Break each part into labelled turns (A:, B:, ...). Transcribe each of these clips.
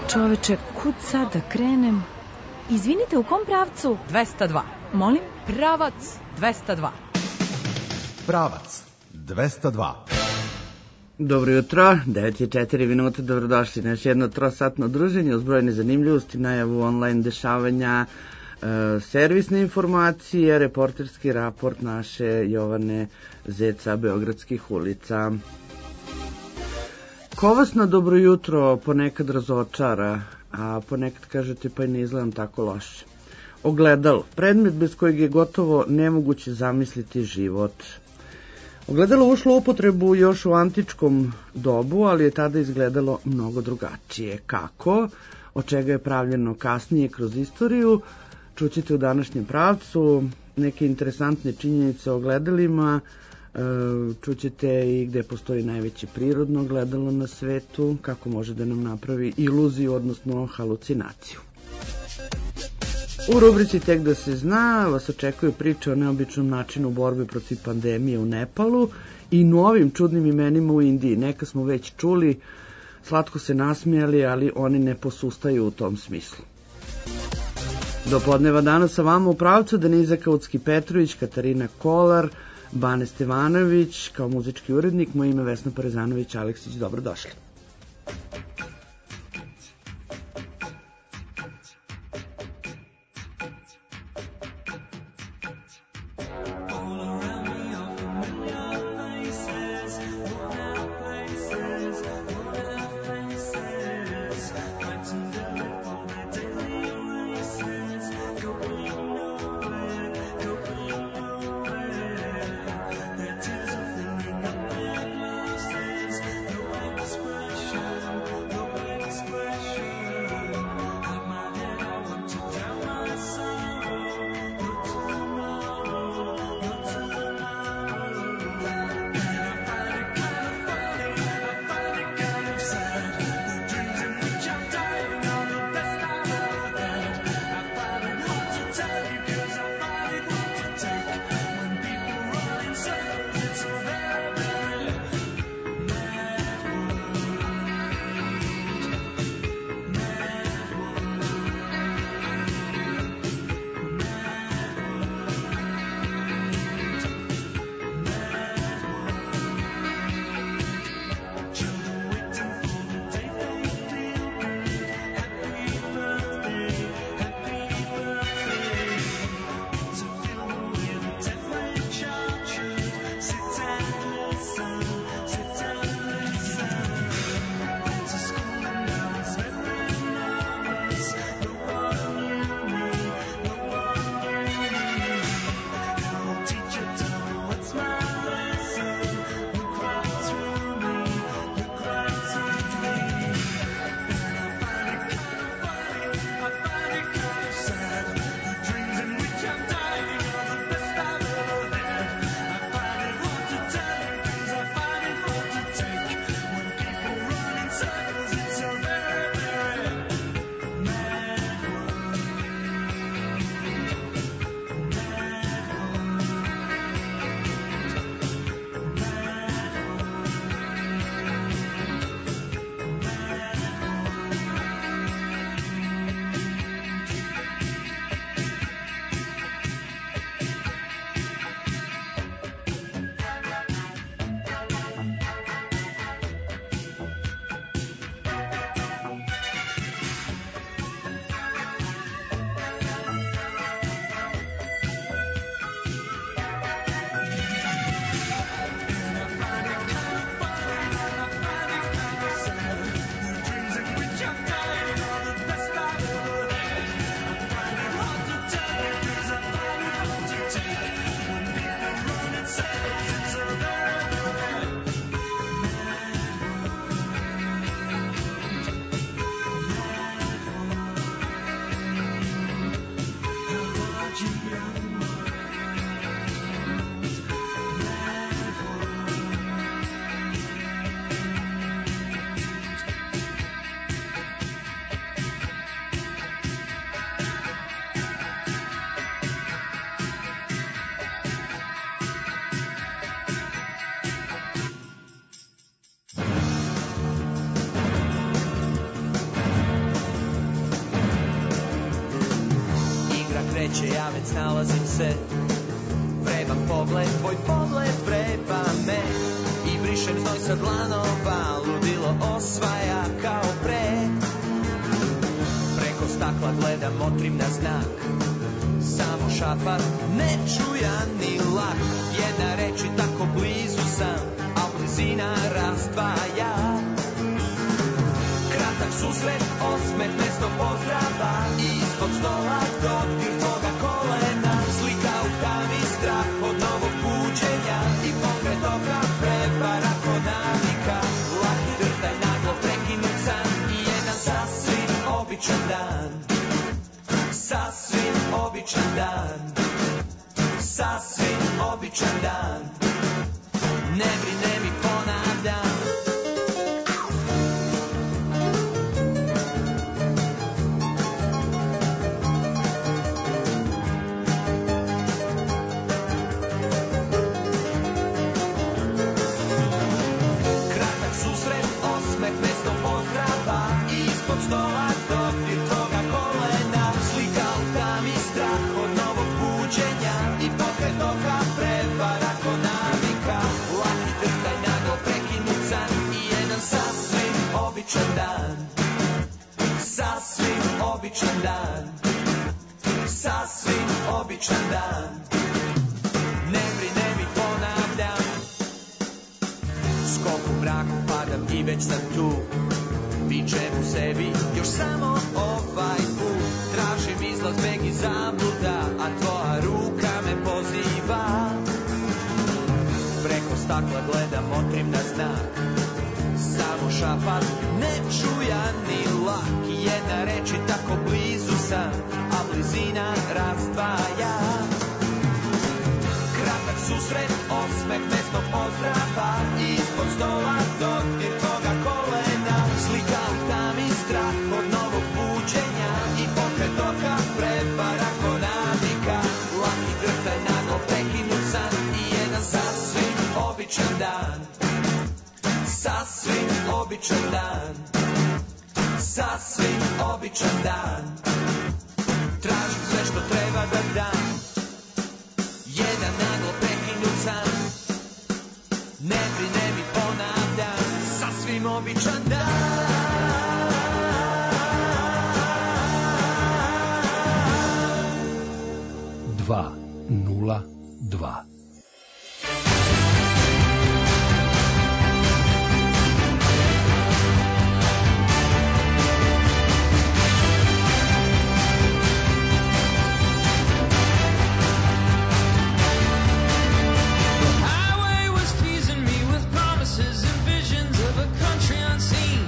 A: Čoveče, kud sad da krenem? Izvinite, u kom pravcu?
B: 202.
A: Molim?
B: Pravac 202.
C: Pravac 202.
D: Dobro jutro, 9:04 minuta, dobrodošli na još jedno trosatno druženje uz brojne zanimljivosti, najavu online dešavanja, servisne informacije, reporterski raport naše Jovane Zeca Beogradskih ulica. Ko vas na dobro jutro ponekad razočara, a ponekad kažete pa i ne izgledam tako loše? Ogledalo, predmet bez kojeg je gotovo nemoguće zamisliti život. Ogledalo ušlo u upotrebu još u antičkom dobu, ali je tada izgledalo mnogo drugačije. Kako? Od čega je pravljeno kasnije kroz istoriju? Čućete u današnjem pravcu neke interesantne činjenice o ogledalima, čućete i gde postoji najveće prirodno ogledalo na svetu, kako može da nam napravi iluziju, odnosno halucinaciju. U rubrici Tek da se zna vas očekuju priče o neobičnom načinu borbe protiv pandemije u Nepalu i novim čudnim imenima u Indiji. Neka smo već čuli, slatko se nasmijali, ali oni ne posustaju u tom smislu. Do podneva danas sa vama u pravcu Deniza Kaucki-Petrović, Katarina Kolar, Bane Stevanović, kao muzički urednik, moje ime Vesna Parezanović-Aleksić, dobrodošli.
E: Whisper Bože, ja već nalazim se. Vreban pogled, tvoj pogled vreba me i brišem znoj sa dlanova, ludilo osvaja kao pre. Preko stakla gledam, motrim na znak, samo šapat, nečujan ni lak. Jedna reč i tako blizu sam, a blizina razdvaja. Kratak susret, osmeh, mesto pozdrava, ispod stola dodir tvoga kolena. Slika u tami, strah od novog buđenja i pokret oka, prepara kod navika. Laki drtaj, naglo prekinut san i jedan sasvim običan dan. Sasvim običan dan. Sasvim običan dan. Ne brine mi, ponavljam. Ispod stola dodir tvoga kolena. Slika u tami, strah od novog buđenja i pokret oka, prevara ko navika. Laki drtaj, naglo prekinut san i jedan sasvim običan dan. Sasvim običan dan. Sasvim običan dan. Ne brine mi, ponavljam. Skok u mraku, padam i već sam tu. Vičem u sebi, još samo ovaj put. Tražim izlaz, beg i zabluda, a tvoja ruka me poziva. Preko stakla gledam, motrim na znak, samo šapat, nečujan ni lak. Jedna reč i tako blizu sam, a blizina razdvaja. Kratak susret, osmeh, mesto pozdrava, ispod stola dodir tvoga kolena. Slika u tami, strah od novog buđenja i pokret oka, prepara ko navika. Laki drtaj, naglo prekinut san i jedan sasvim običan dan. Sasvim običan dan. Sasvim običan dan. Tražim sve što treba da dam. Jedan naglo prekinut san. Ne brine mi, ponavljam. Sasvim običan dan.
F: 202.
G: Highway was teasing me with promises and visions of a country unseen.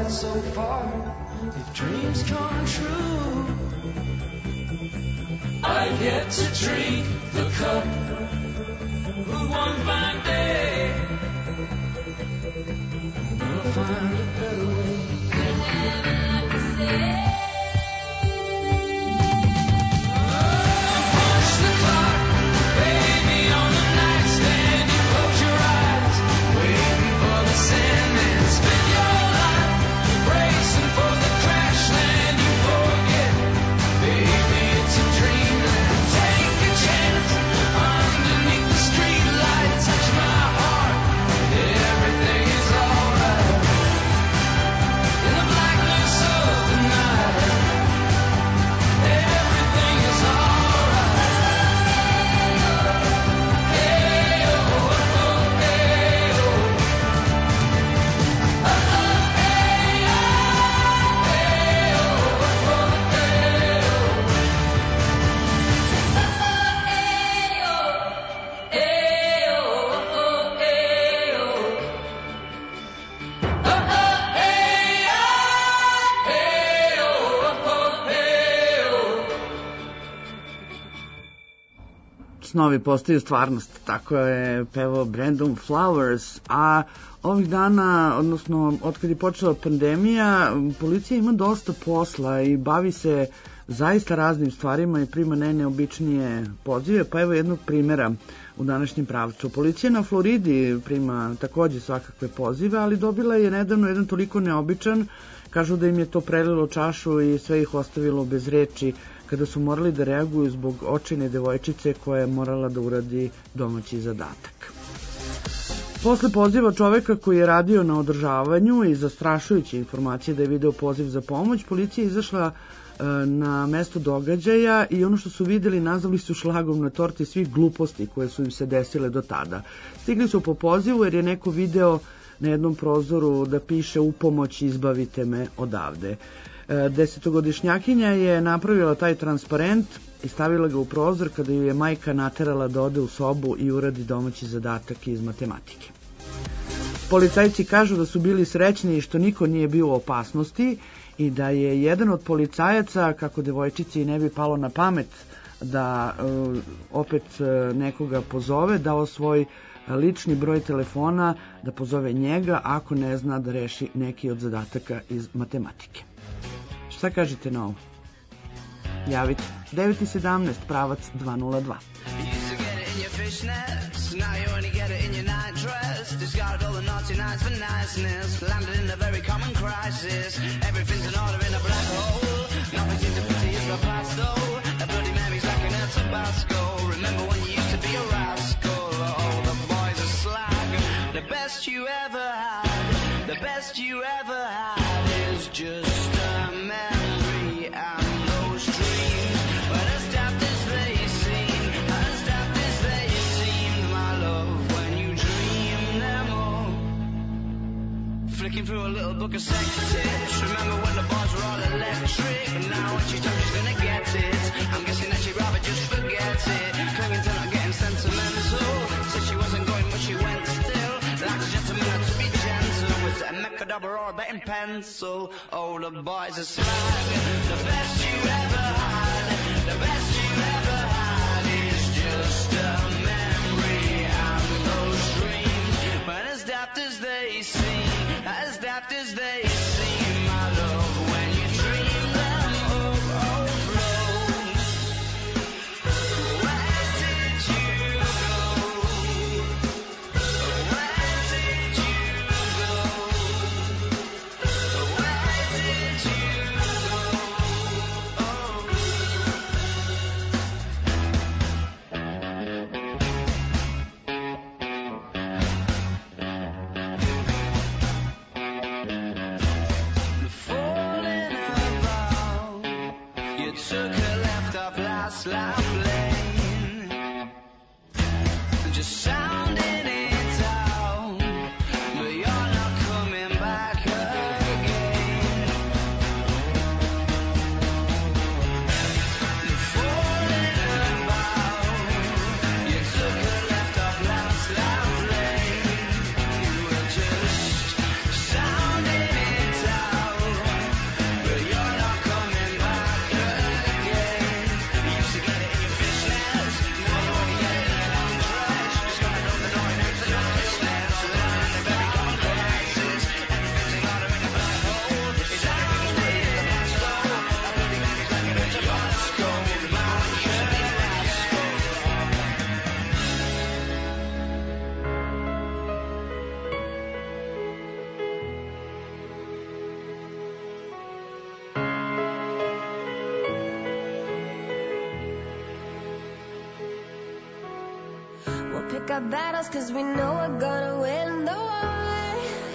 E: got so far, if dreams come true, I've yet to drink the cup. Who one fine day we'll find a better way. Punch the clock, baby, on the nightstand. You close your eyes, waiting for the Sandman. Spend your life bracing for the crash land. You forget, baby, it's a dreamland. Take a chance underneath the street light. Touch my heart, everything is alright. In the blackness of the night, everything is alright. Hey oh, oh, hey oh, oh hey oh, hey oh, oh hey
D: Snovi postaju stvarnost, tako je pevao Brandon Flowers, a ovih dana, odnosno otkad je počela pandemija, policija ima dosta posla i bavi se zaista raznim stvarima i prima neobičnije pozive, pa evo jednog primjera u današnjem pravcu. Policija na Floridi prima takođe svakakve pozive, ali dobila je nedavno jedan toliko neobičan, kažu da im je to prelilo čašu i sve ih ostavilo bez reči kada su morali da reaguju zbog očajne devojčice koja je morala da uradi domaći zadatak. Posle poziva čoveka koji je radio na održavanju i zastrašujuće informacije da je video poziv za pomoć, policija je izašla na mesto događaja i ono što su videli nazvali su šlagom na torti svih gluposti koje su im se desile do tada. Stigli su po pozivu jer je neko video na jednom prozoru da piše "U pomoć, izbavite me odavde". 10-godišnjakinja je napravila taj transparent i stavila ga u prozor kada ju je majka naterala da ode u sobu i uradi domaći zadatak iz matematike. Policajci kažu da su bili srećni što niko nije bio u opasnosti i da je jedan od policajaca, kako devojčici ne bi palo na pamet da opet nekoga pozove, dao svoj lični broj telefona da pozove njega ako ne zna da reši neki od zadataka iz matematike. Šta kažete na ovo? Javite. 9:17, pravac 202.
E: Fishnets, now you only get it in your night dress. Discarded all the naughty nights for niceness. Landed in a very common crisis. Everything's in order in a black hole. Nothing seems to pity is the past though. A bloody memory's like an El Tabasco. Remember when you used to be a rascal? Oh, the boys are slag. The best you ever had, the best you ever had is just a memory and those dreams. But as daft as they seem, as daft as they seem, my love, when you dream them all. Flicking through a little book of sex tips. Remember when the bars were all electric? But now when she's told she's gonna get it, I'm guessing that she'd rather just forget it. Clinging to not getting sentimental. Said she wasn't going but she went still. Like a gentleman had to be gentle. With a mechadabra or a betting pencil. Oh, the boys are slag. The best you ever had, the best you ever had is just a memory and those dreams. But as daft as they seem, as daft as they seem, my love, when you dream them overflow. Where did you go? Where did you go? Where did you go? Falling about, you took a left off last lap lane, just sounding it out, but you're not coming back again. Falling about, you took a left off last lap lane, you were just sounding it out.
F: pick our battles, cause we know we're gonna win the war.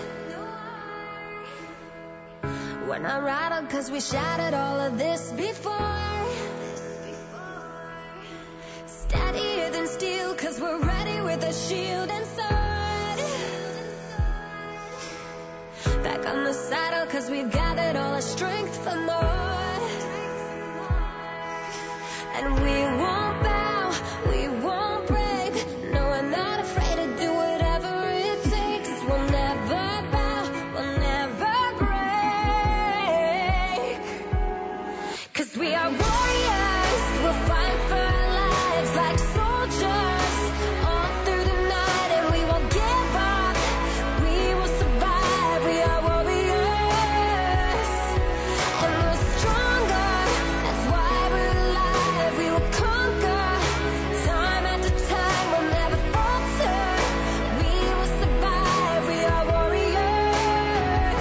F: We're not rattled cause we shattered all of this before. Steadier than steel cause we're ready with a shield and sword. Back on the saddle cause we've gathered all our strength for more. And we won't bow, we won't break. No, we're not afraid to do whatever it takes. We'll never bow, we'll never break. Cause we are warriors, we'll fight for our lives like soldiers all through the night, and we won't give up, we will survive. We are warriors, and we're stronger, that's why we're alive. We will conquer, time after time, we'll never falter. We will survive, we are warriors.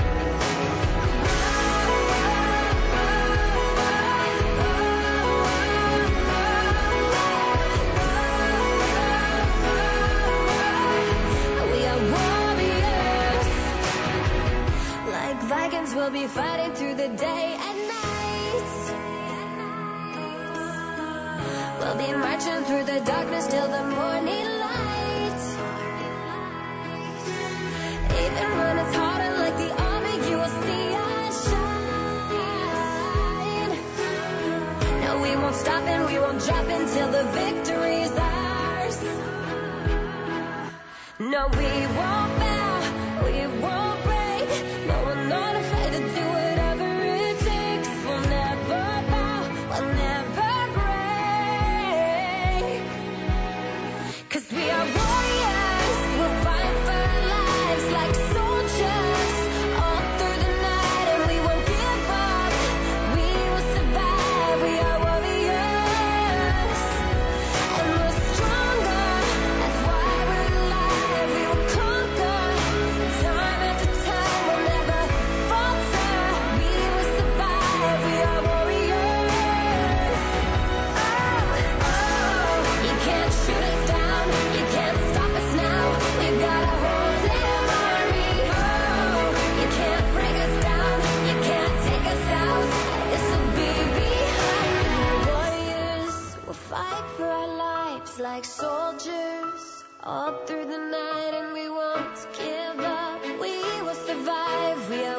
F: We are warriors. Like Vikings, we'll be fighting through the day and night. We'll be marching through the darkness till the morning light. Even when it's hard and like the army, you will see us shine. No, we won't stop and we won't drop until the victory's ours. No, we won't bow, we won't break. No, we're not afraid to do whatever it takes. We'll never bow, we'll never break. Cause we are warriors, we'll fight for our lives like soldiers all through the night, and we won't give up, we will survive. We are warriors, and we're stronger, that's why we're alive. We will conquer, time after time, we'll never falter. We will survive, we are warriors. Oh, you can't shoot us down, you can't stop us now. We've got a whole damn army. Oh, you can't break us down, you can't take us out. This'll be behind now. Warriors, we'll fight for our lives like soldiers all through the night, and we won't give up. We will survive. We are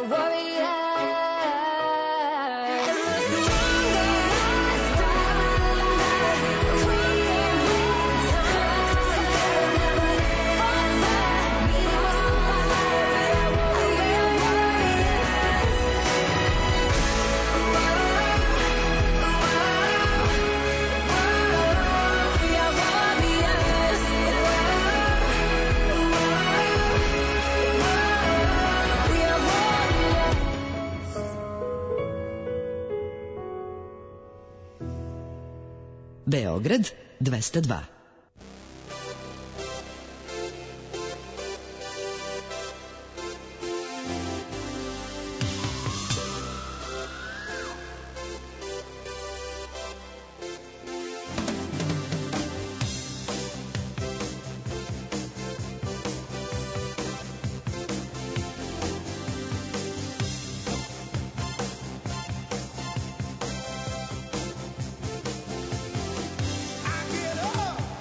F: warriors. And we're stronger. That's why we're alive. We can't win. Time after time, we'll never falter. We will survive. We are warriors. We are warriors. We are warriors.
B: Beograd 202.
E: I get up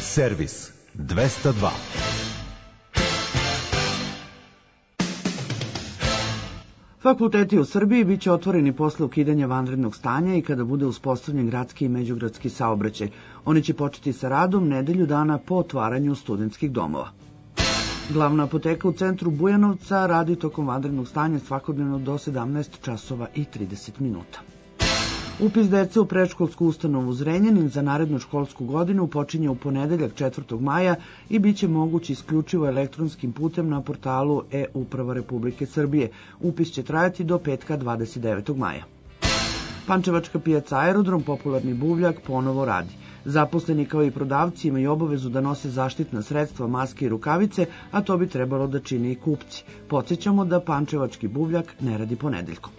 C: Servis 202.
D: Fakulteti u Srbiji biće otvoreni posle ukidanja vanrednog stanja i kada bude uspostavljen gradski i međugradski saobraćaj. Oni će početi sa radom nedelju dana po otvaranju studentskih domova. Glavna apoteka u centru Bujanovca radi tokom vanrednog stanja svakodnevno do 17 časova i 30 minuta. Upis dece u predškolsku ustanovu Zrenjanin za narednu školsku godinu počinje u ponedeljak 4. maja i biće moguć isključivo elektronskim putem na portalu e-uprava Republike Srbije. Upis će trajati do petka 29. maja. Pančevačka pijaca Aerodrom, popularni buvljak, ponovo radi. Zaposleni kao i prodavci imaju obavezu da nose zaštitna sredstva, maske i rukavice, a to bi trebalo da čine i kupci. Podsjećamo da pančevački buvljak ne radi ponedeljkom.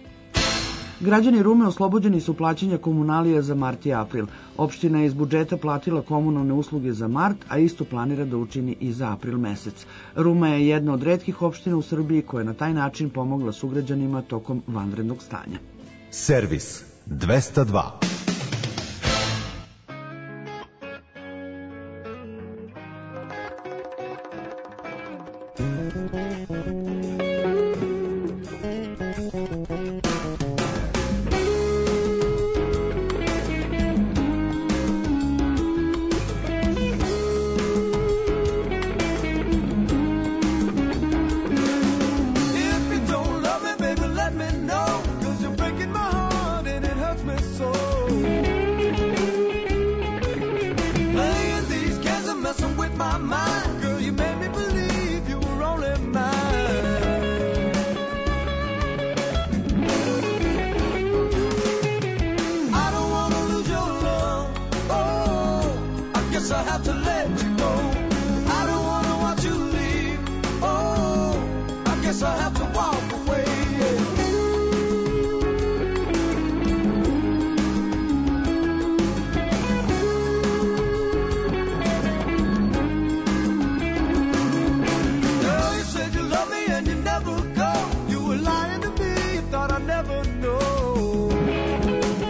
D: Građani Rume oslobođeni su plaćanja komunalija za mart i april. Opština je iz budžeta platila komunalne usluge za mart, a isto planira da učini i za april mesec. Ruma je jedna od retkih opština u Srbiji koja je na taj način pomogla sugrađanima tokom vanrednog stanja.
C: Servis 202.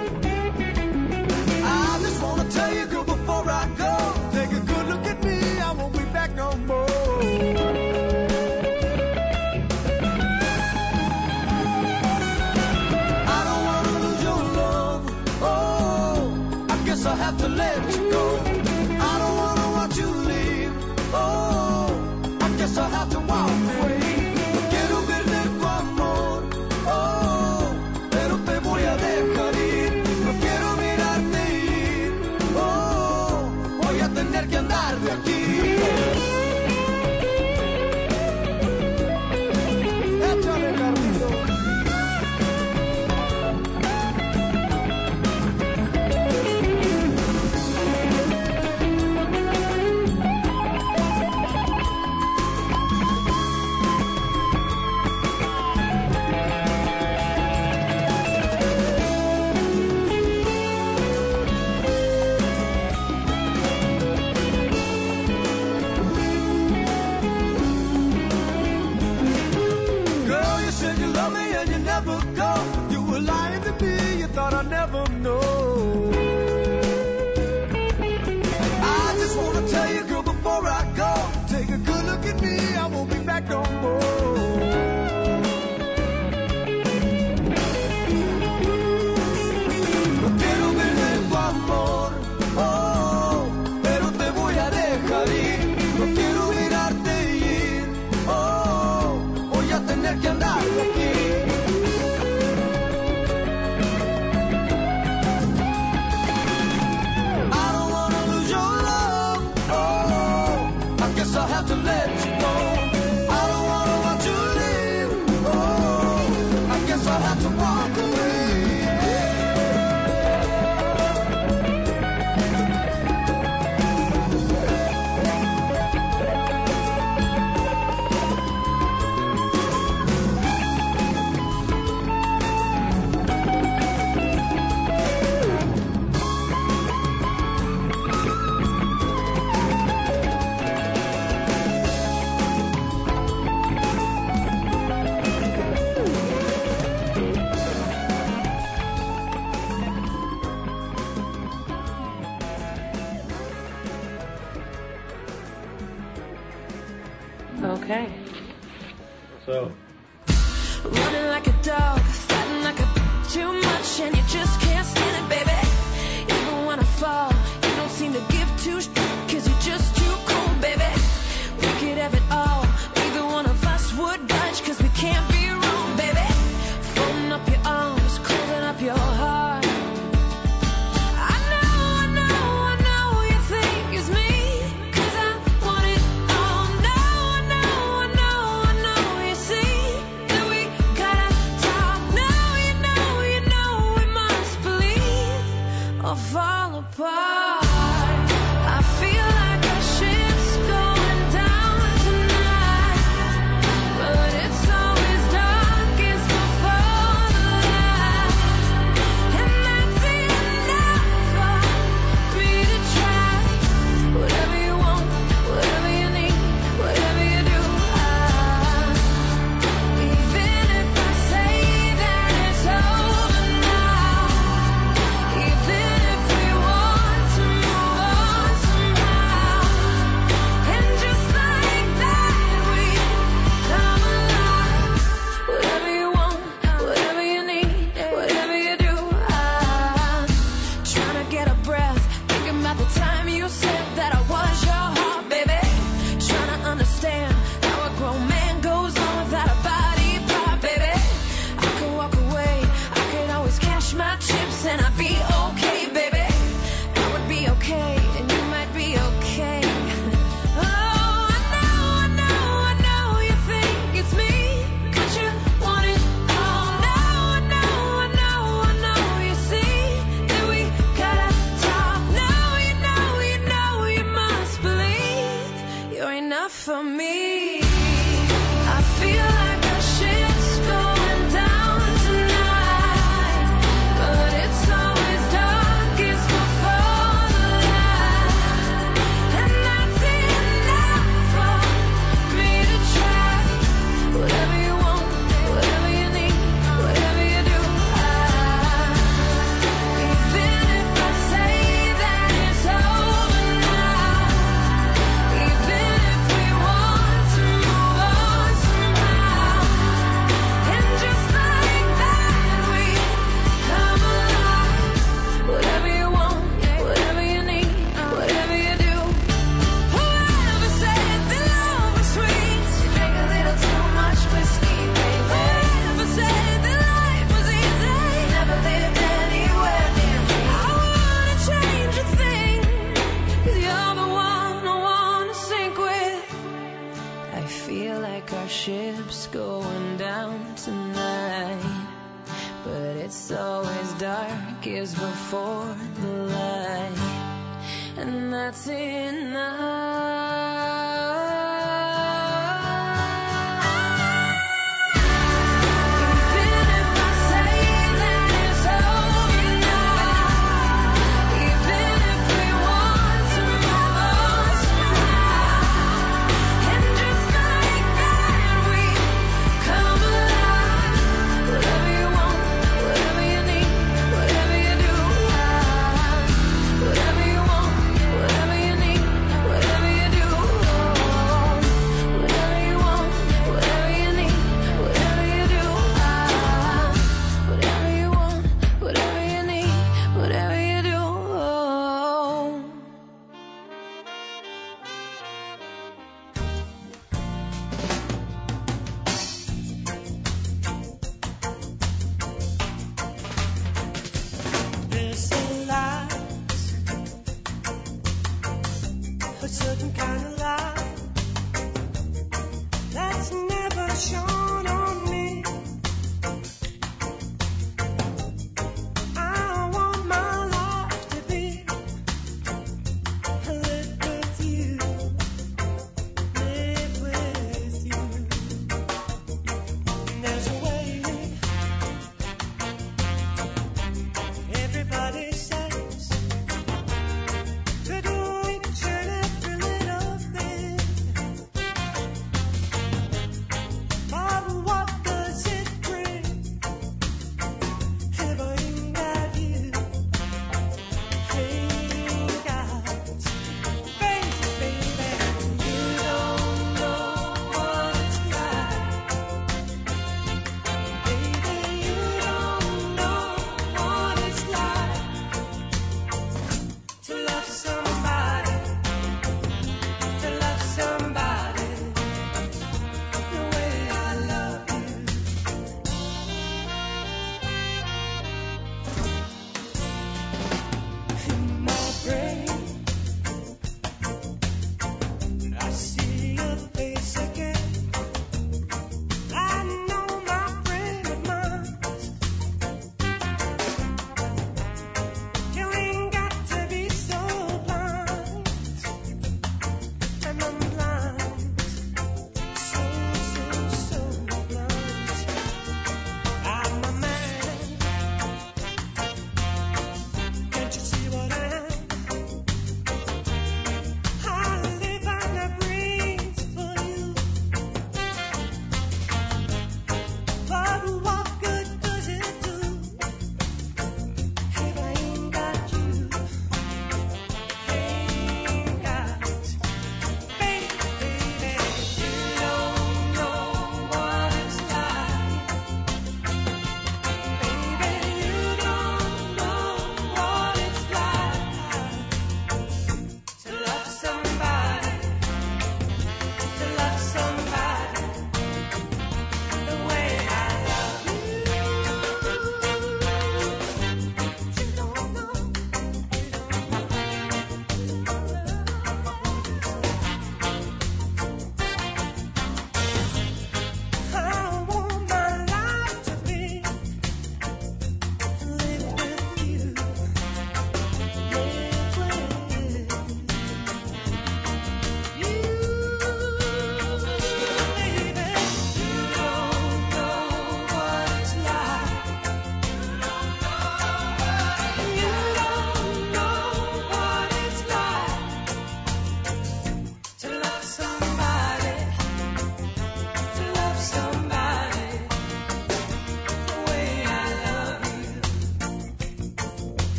E: Tell you, girl, before I go, take a good look at me.
G: Okay.
H: So.
F: Running like a dog, fighting like a too much, and you just can't stand it, baby. Even when I fall, you don't seem to give two cause you're just too cold, baby. We could have it all, either one of us would budge, cause we can't be wrong, baby. Folding up your arms, closing up your heart. I know you think it's me, cause I want it all. I know, you see that we gotta talk. You know we must believe or fall apart. I feel like our ship's going down tonight, but it's always darkest before the light, and that's enough for me to try. Whatever you want, whatever you need, whatever you do, even if I say that it's over now, even if we want to move on somehow, and just like that we come alive. Whatever you want, whatever you need, whatever you do, trying to get a breath, thinking about the time you said that I was your heart, baby. Trying to understand how a grown man goes on without a body part, baby. I could walk away, I could always cash my chips, and I'd be okay, baby. I would be okay, and you might be okay. Oh, I know you think it's me, cause you want it all. I know, you see that we gotta talk. You know, you must believe you're enough for me. I feel like our shit's going down tonight, but it's always darkest before the light, and that's enough for me to try. Whatever you want, whatever you need, whatever you do, even if I say that it's over now, even if we want to move on somehow, and just like that we come alive. Whatever you want, whatever you need, whatever you do. Whoever said that love was sweet, you drink a little too much whiskey, baby. Whoever said that life was easy, never lived anywhere near me. I wanna change a thing, cause you're the one I wanna sink with. I feel like our ship's going down tonight, but it's always darkest before the light, and that's Even if I say that it's over now, even if we want to move on somehow, and just like that we come alive. Whatever you want, whatever you need, whatever you do, whatever you want, whatever you need, whatever you do, whatever you want, whatever you need, whatever you do, whatever you want, whatever you need, whatever you do.
E: There's a light, a certain kind of light that's never shone on me. I want my life to be lit with you, live with you. There's a way everybody says to do each and every little thing. But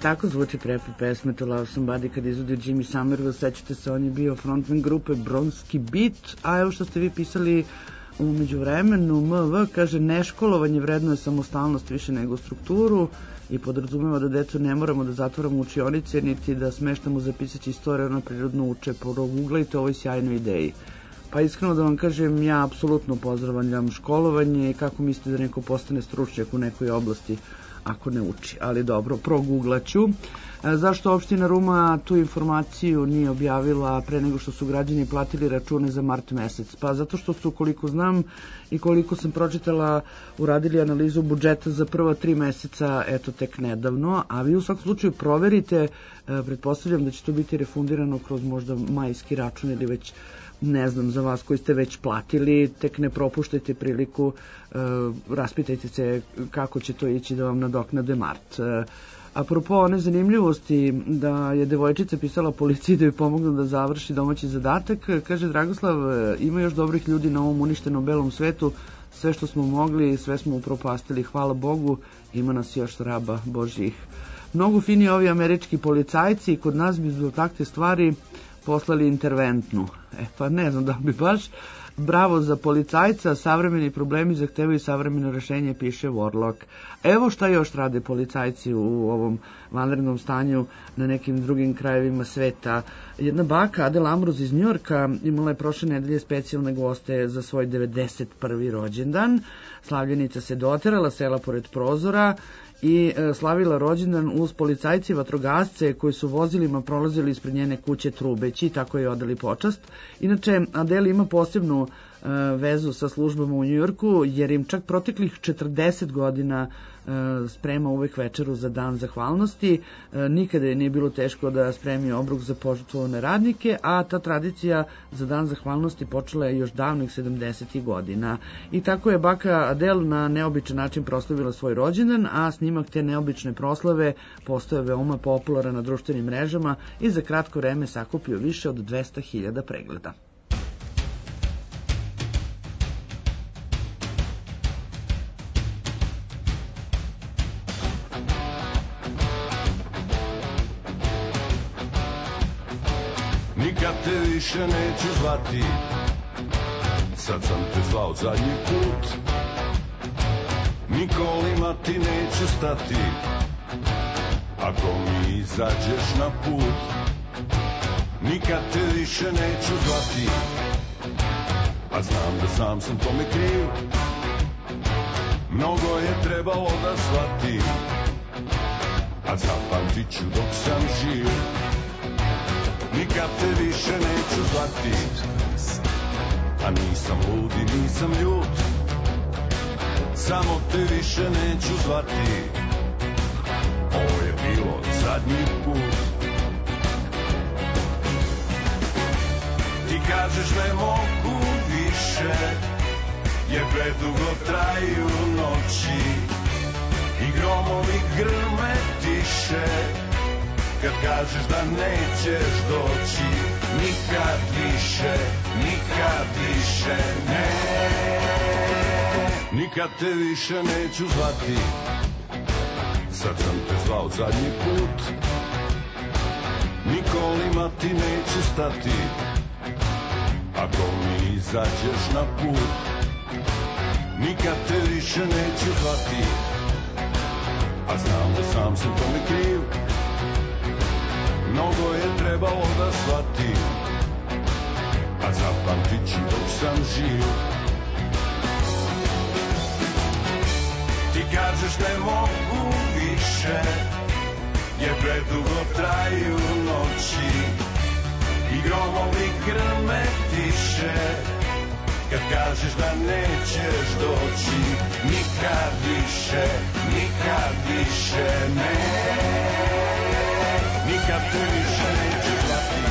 D: Tako zvuči prepad pesme To Love Somebody kad izvodio Jimmy Somerville, sećate se, on je bio frontman grupe Bronski Beat, a evo što ste vi pisali u međuvremenu, MV kaže neškolovanje vrednuje samostalnost više nego strukturu i podrazumeva da decu ne moramo da zatvoramo učionice niti da smeštamo za pisaće istorije, ono prirodno uče, proguglajte ovoj sjajnoj ideji. Pa iskreno da vam kažem, ja apsolutno pozdravljam školovanje i kako mislite da neko postane stručnjak u nekoj oblasti ako ne uči, ali dobro, proguglaću. Zašto opština Ruma tu informaciju nije objavila pre nego što su građani platili račune za mart mesec? Pa zato što su, koliko znam i koliko sam pročitala, uradili analizu budžeta za prva 3 meseca, eto tek nedavno, a vi u svakom slučaju proverite, pretpostavljam da će to biti refundirano kroz možda majski račun ili već ne znam, za vas koji ste već platili, tek ne propuštajte priliku, raspitajte se kako će to ići da vam nadoknade mart. Apropo one zanimljivosti da je devojčica pisala policiji da joj pomognu da završi domaći zadatak, kaže Dragoslav, ima još dobrih ljudi na ovom uništenom belom svetu, sve što smo mogli, sve smo upropastili, hvala Bogu, ima nas još raba Božjih. Mnogo fini ovi američki policajci, kod nas bi zbog takve stvari poslali interventnu. Pa ne znam da bi baš. Bravo za policajca, savremeni problemi zahtevaju savremeno rešenje, piše Warlock. Evo šta još rade policajci u ovom vanrednom stanju na nekim drugim krajevima sveta. Jedna baka, Adele Ambrose iz Njujorka, imala je prošle nedelje specijalne goste za svoj 91. rođendan. Slavljenica se doterala, sela pored prozora i slavila rođendan uz policajci i vatrogasce koji su vozilima prolazili ispred njene kuće trubeći, tako je odali počast. Inače, Adele ima posebnu vezu sa službama u Njujorku, jer im čak proteklih 40 godina sprema uvek večeru za dan zahvalnosti. Nikada je nije bilo teško da spremi obrok za požrtvovane radnike, a ta tradicija za dan zahvalnosti počela je još davnih 70. godina. I tako je baka Adele na neobičan način proslavila svoj rođendan, a snimak te neobične proslave postoje veoma popularan na društvenim mrežama i za kratko vreme sakupio više od 200.000 pregleda.
G: Nikad te više neću zvati, sad sam te zvao zadnji put. Nikolima ti neću stati, ako mi izađeš na put. Nikad te više neću zvati, a znam da sam tome kriv. Mnogo je trebalo da shvatim, a zapamtit ću dok sam živ. Nikad te više neću zvati, a nisam lud i nisam ljut. Samo te više neću zvati, ovo je bilo zadnji put. Ti kažeš ne mogu više, jer predugo traju noći i gromovi grme tiše. Kad kažeš da nećeš doći, nikad više, ne. Nikad te više neću zvati, sad sam te zvao zadnji put. Nikolima ti neću stati, ako mi izađeš na put. Nikad te više neću zvati, a znam da sam tome kriv. Mnogo je trebalo da shvatim, a zapamtit ću dok sam živ. Ti kažeš ne mogu više, jer predugo traju noći i gromovi grme tiše. Kad kažeš da nećeš doći, nikad više, ne. Nikad te više neću zvati.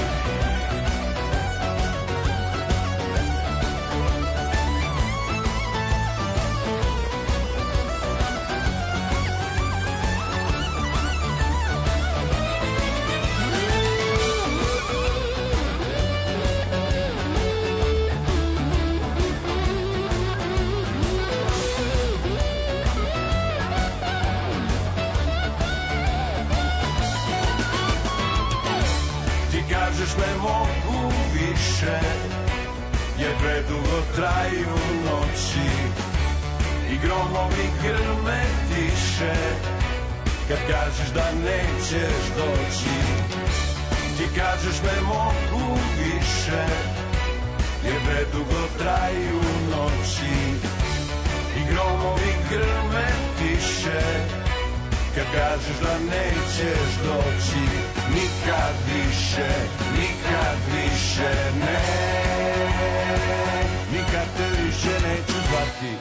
G: kažeš ne mogu više, jer predugo traju noći i gromovi grme tiše. Kad kažeš da nećeš doći, ti kažeš ne mogu više, jer predugo traju noći i gromovi grme tiše. Kad kažeš da nećeš doći, nikad više, ne, nikad te više neću zvati.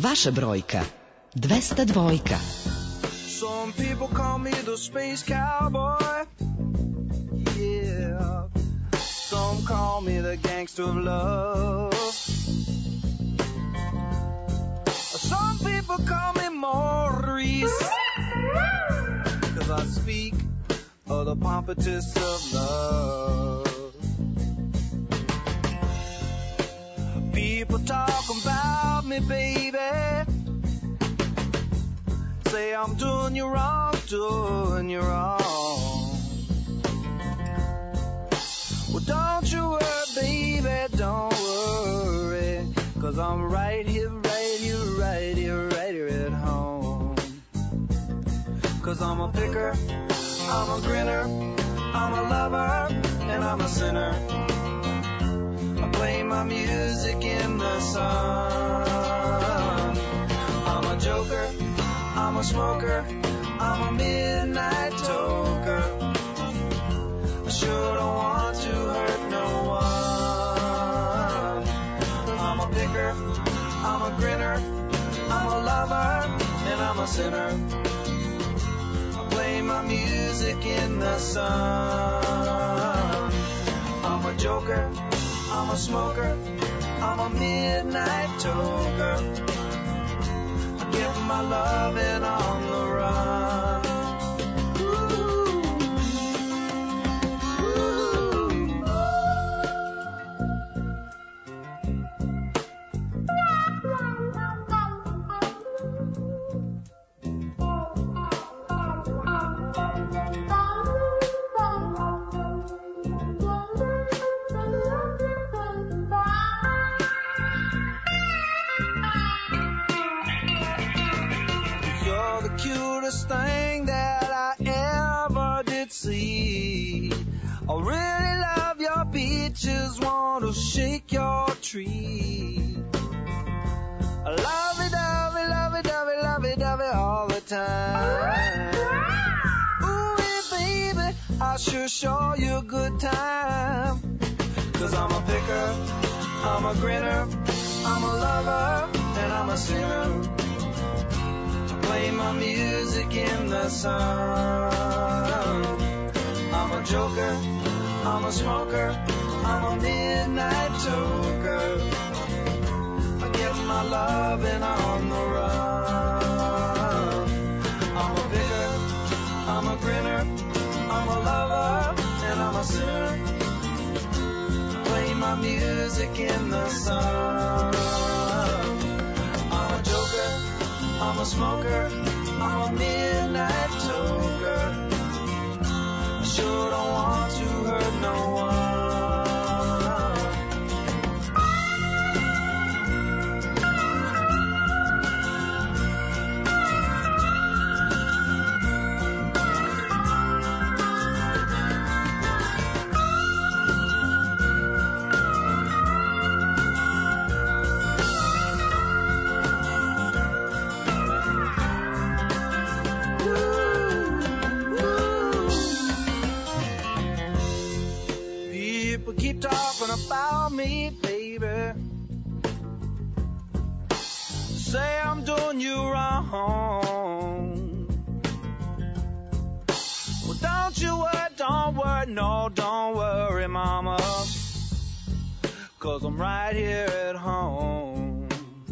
I: Vaša brojka 202.
E: Some people call me the space cowboy. Yeah. Some call me the gangster of love. Some people call me Maurice, 'cause I speak of the pompatus of love. People talk about me, baby, say I'm doing you wrong, doing you wrong. Well, don't you worry, baby, don't worry, 'cause I'm right here, right here, right here, right here at home. 'Cause I'm a picker, I'm a grinner, I'm a lover, and I'm a sinner. I play my music in the sun. I'm a joker, I'm a smoker, I'm a midnight toker. I sure don't want to hurt no one. I'm a picker, I'm a grinner, I'm a lover, and I'm a sinner. I play my music in the sun. I'm a joker, I'm a smoker, I'm a midnight toker. I give my loving on the run. Thing that I ever did see. I really love your beaches, want to shake your tree. I lovey-dovey, lovey-dovey, lovey-dovey all the time. Ooh, yeah, baby, I sure show you a good time. 'Cause I'm a picker, I'm a grinner, I'm a lover, and I'm a sinner. Play my music in the sun. I'm a joker, I'm a smoker, I'm a midnight toker. I get my loving on the run. I'm a picker, I'm a grinner, I'm a lover, and I'm a sinner. Play my music in the sun. I'm a joker, I'm a smoker, I'm a midnight toker. I sure don't want to hurt no one. Keep talking about me, baby. Say I'm doing you wrong. Well, don't you worry, don't worry, no, don't worry, mama. 'Cause I'm right here at home.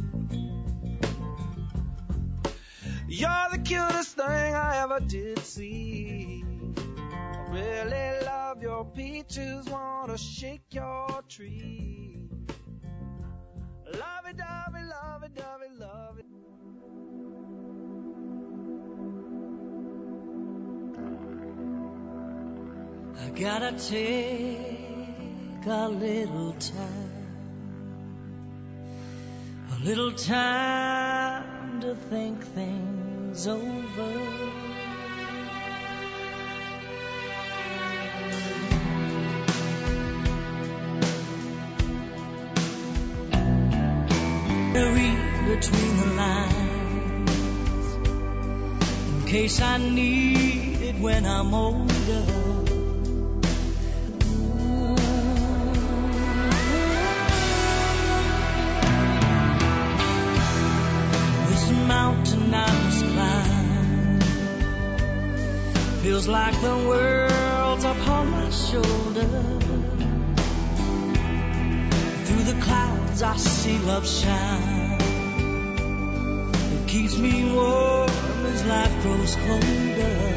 E: You're the cutest thing I ever did see. Really love your peaches, wanna shake your tree. Lovey-dovey, lovey-dovey, lovey.
J: I gotta take a little time to think things over. Read between the lines in case I need it when I'm older. like the world's upon my shoulder. Through the clouds I see love shine. It keeps me warm as life grows colder.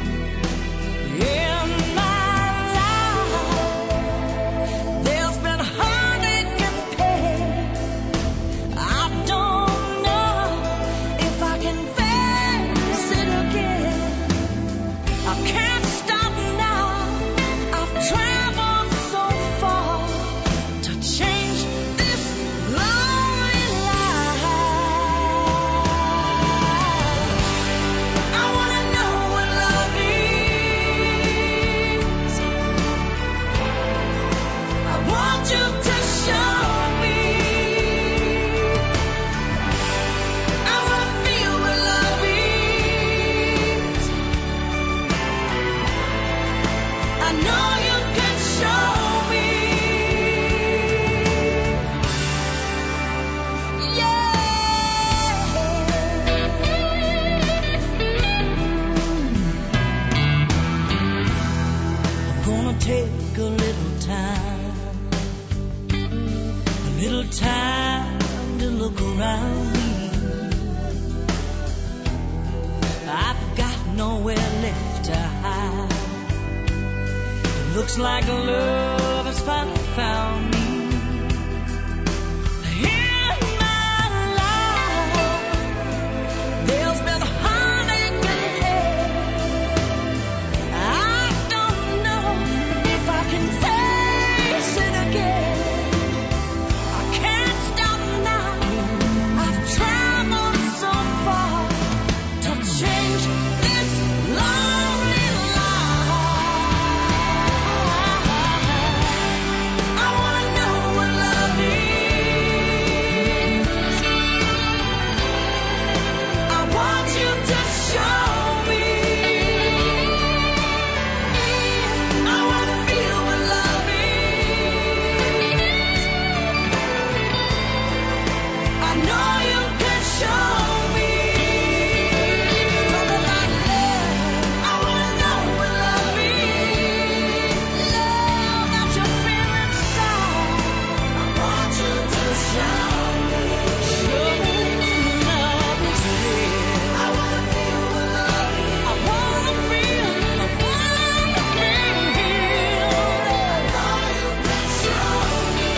J: In my life, there's been heartache and pain. I don't know if I can face it again. I can't stop now. I've traveled so far to change this lonely life. I wanna know what love is. I want you to show me. I wanna feel what love is. I know you can show me. I'm gonna take a little time to look around me. I've got nowhere left to hide. Looks like love has finally found me. In my life, there's been heartache and pain. I don't know if I can face it again. I can't stop now. I've traveled so far to change this lonely life. I wanna know what love is. I want you to show me. I wanna feel what love is. I know you can show me. Something like love. I wanna know what love is. Love that you feel inside. I want you to show me. Show me what love is real. I wanna feel what love is. I wanna feel. I wanna feel. I know you can show me.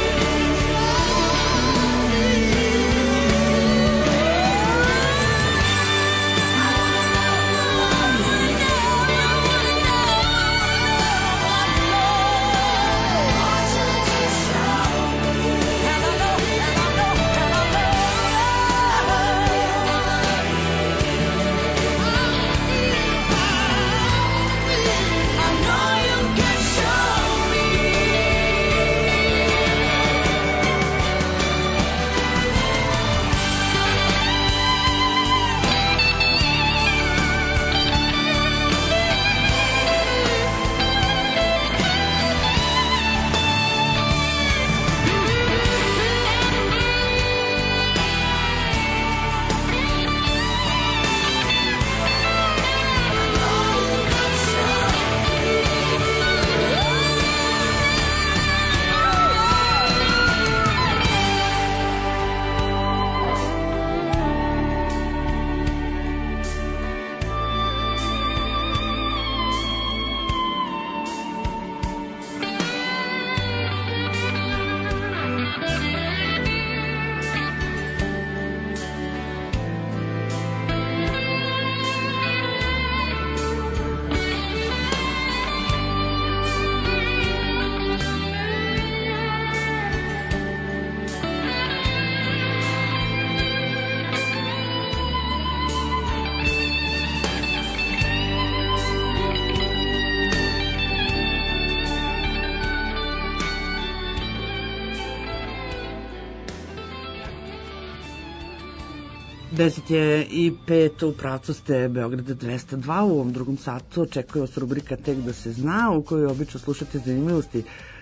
D: Deset je i 5, u pravcu ste Beograd 202, u ovom drugom satu očekuje vas rubrika Tek da se zna, u kojoj obično slušate zanimljivosti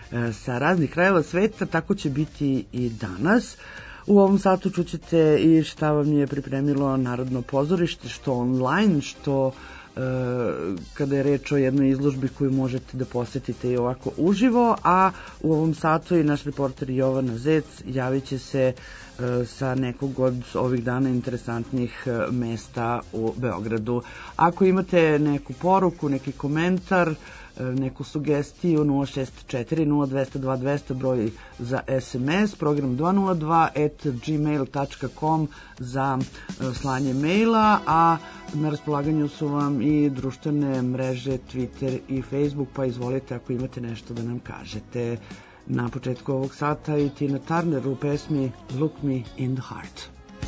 D: sa raznih krajeva sveta, tako će biti i danas. U ovom satu čućete i šta vam je pripremilo Narodno pozorište, što online, što kada je reč o jednoj izložbi koju možete da posetite i ovako uživo, a u ovom satu i naš reporter Jovana Zec javit će se sa nekog od ovih dana interesantnih mesta u Beogradu. Ako imate neku poruku, neki komentar, neku sugestiju, 064-0202-200 broj za SMS, program 202@gmail.com za slanje maila, a na raspolaganju su vam i društvene mreže Twitter i Facebook, pa izvolite ako imate nešto da nam kažete. Na početku ovog sata i Tina Turner u pesmi Look Me in the Heart.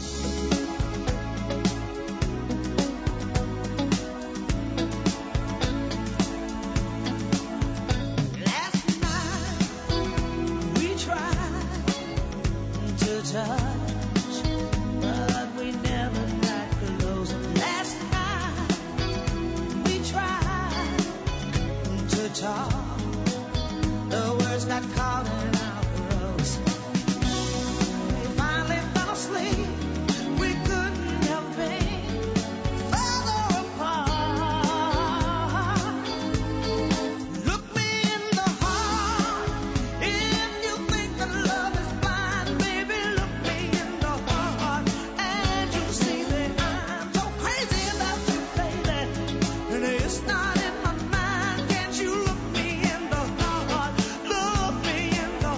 J: It's not in my mind. Can't you look me in the heart? Look me in the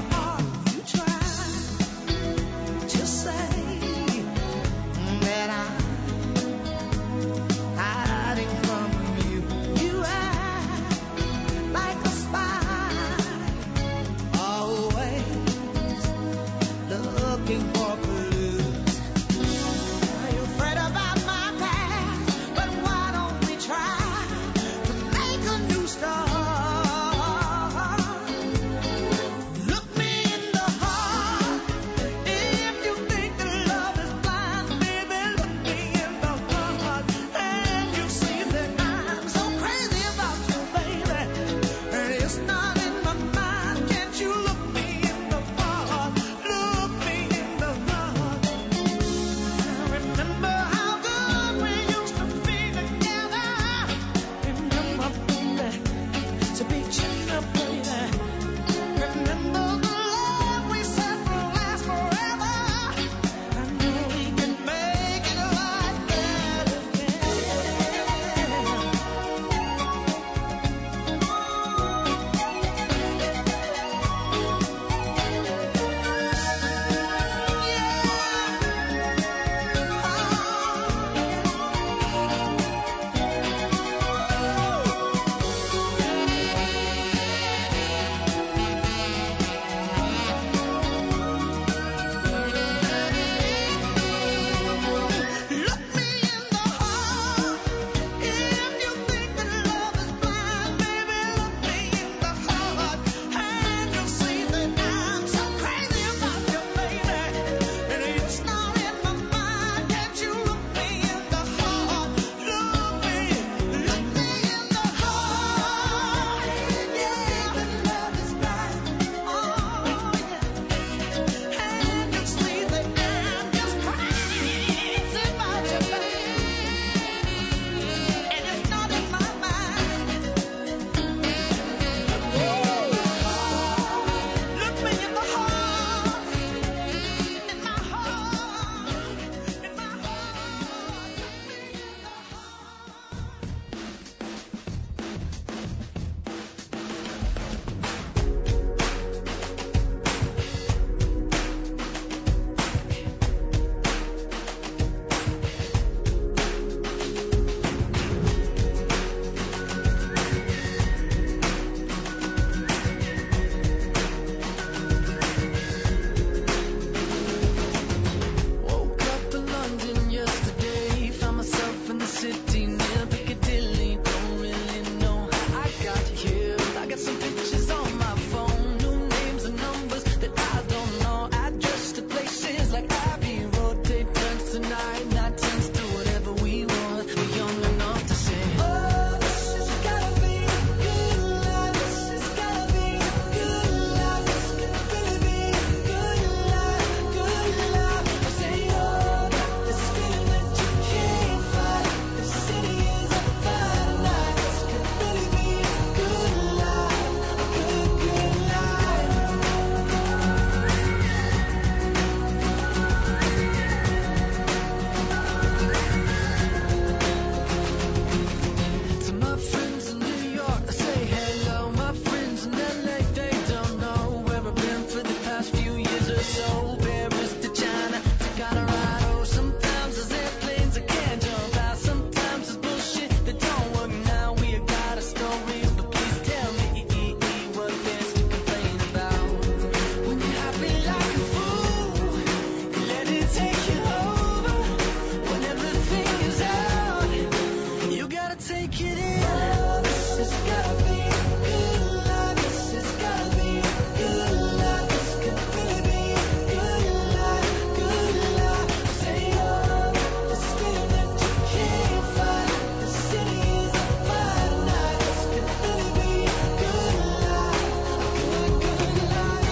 E: so. Paris to China to Colorado. Sometimes there's airplanes that can't jump out. Sometimes there's bullshit that don't work. Now we got a story, but please tell me what there's to complain about. When you're happy like a fool, let it take you over. When everything is out, you gotta take it in. This has gotta be good love. This has gotta be good love. This could really be good love, good love. Say this feeling that you can't find. The city is a fine night. This could really be good love, good love.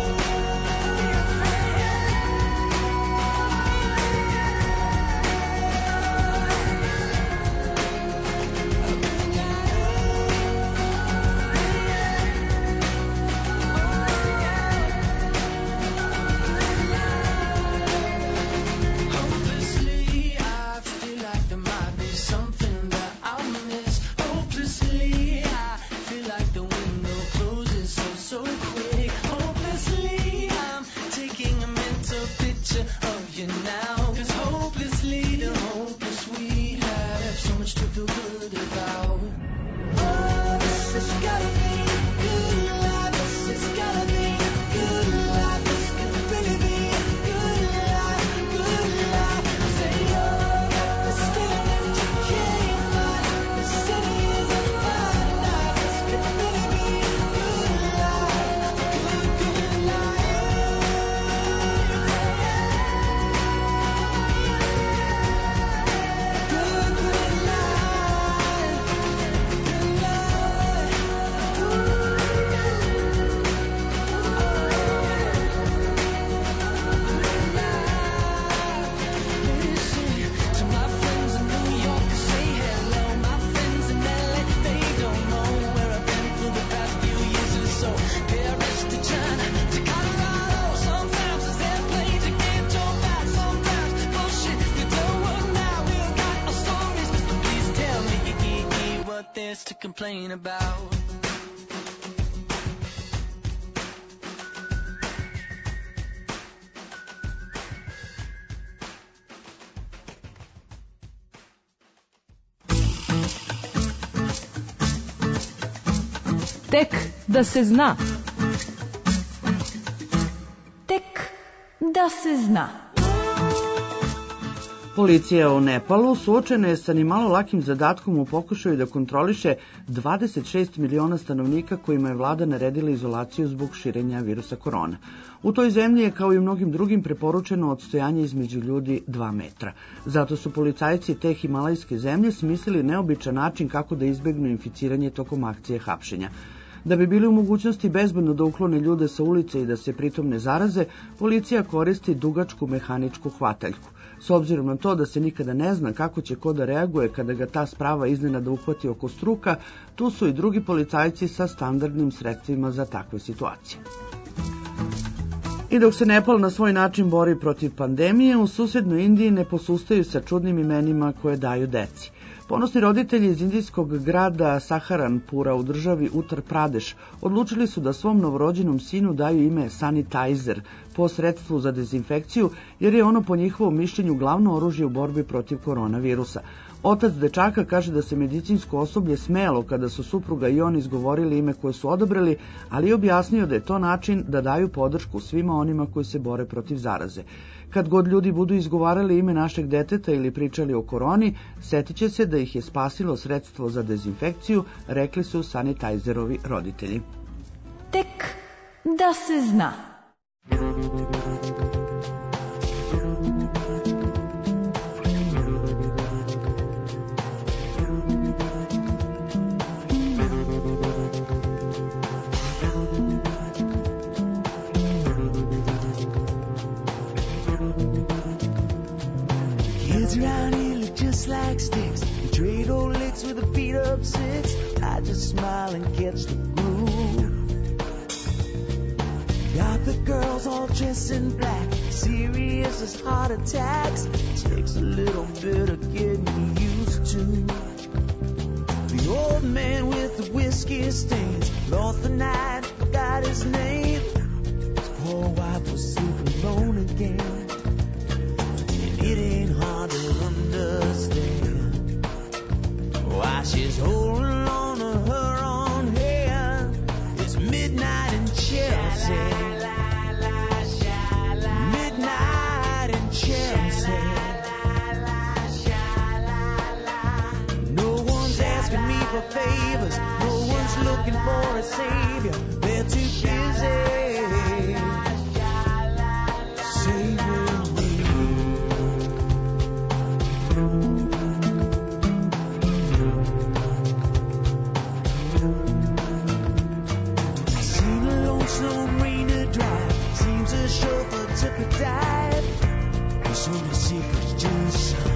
E: Hopelessly, I feel like there might be something that I'll miss. Hopelessly, I feel like the window closes so quick. Hopelessly, I'm taking a mental picture of you now. 'Cause hopelessly, the hopeless we have so much to feel good about. Oh, this has gotta be good love. This has gotta be good love. This could really be good love, good love. Say this feeling that you can't find. The city is a fine night. This could really be good love, good love. To my friends in New York, say hello. My friends in LA, they don't know where I've been for the past few years or so. Paris to China to Colorado. Sometimes there's airplanes that can't jump out. Sometimes bullshit that don't work. Now we've got our stories, but please tell me what there's to complain about.
B: Tek da se zna.
A: Tek da se zna.
D: Policija u Nepalu suočena je sa nimalo lakim zadatkom u pokušaju da kontroliše 26 miliona stanovnika kojima je vlada naredila izolaciju zbog širenja virusa korona. U toj zemlji je, kao i u mnogim drugim, preporučeno odstojanje između ljudi 2 metra. Zato su policajci te himalajske zemlje smislili neobičan način kako da izbegnu inficiranje tokom akcije hapšenja. Da bi bili u mogućnosti bezbedno da uklone ljude sa ulice i da se pritom ne zaraze, policija koristi dugačku mehaničku hvataljku. S obzirom na to da se nikada ne zna kako će ko da reaguje kada ga ta sprava iznenada uhvati oko struka, tu su i drugi policajci sa standardnim sredstvima za takve situacije. I dok se Nepal na svoj način bori protiv pandemije, u susednoj Indiji ne posustaju sa čudnim imenima koje daju deci. Ponosni roditelji iz indijskog grada Saharanpura u državi Uttar Pradeš odlučili su da svom novorođenom sinu daju ime Sanitizer po sredstvu za dezinfekciju, jer je ono po njihovom mišljenju glavno oružje u borbi protiv koronavirusa. Otac dečaka kaže da se medicinsko osoblje smelo kada su supruga i on izgovorili ime koje su odabrali, ali je objasnio da je to način da daju podršku svima onima koji se bore protiv zaraze. Kad god ljudi budu izgovarali ime našeg deteta ili pričali o koroni, setit će se da ih je spasilo sredstvo za dezinfekciju, rekli su Sanitizzerovi roditelji.
A: Tek da se zna.
E: Kids around here look just like sticks. They trade old licks with a beat up six. I just smile and catch the groove. Got the girls all dressed in black, serious as heart attacks. Takes a little bit of getting used to. The old man with the whiskey stains lost the night, forgot his name. His poor wife was super took a dive. There's only secrets to the sun.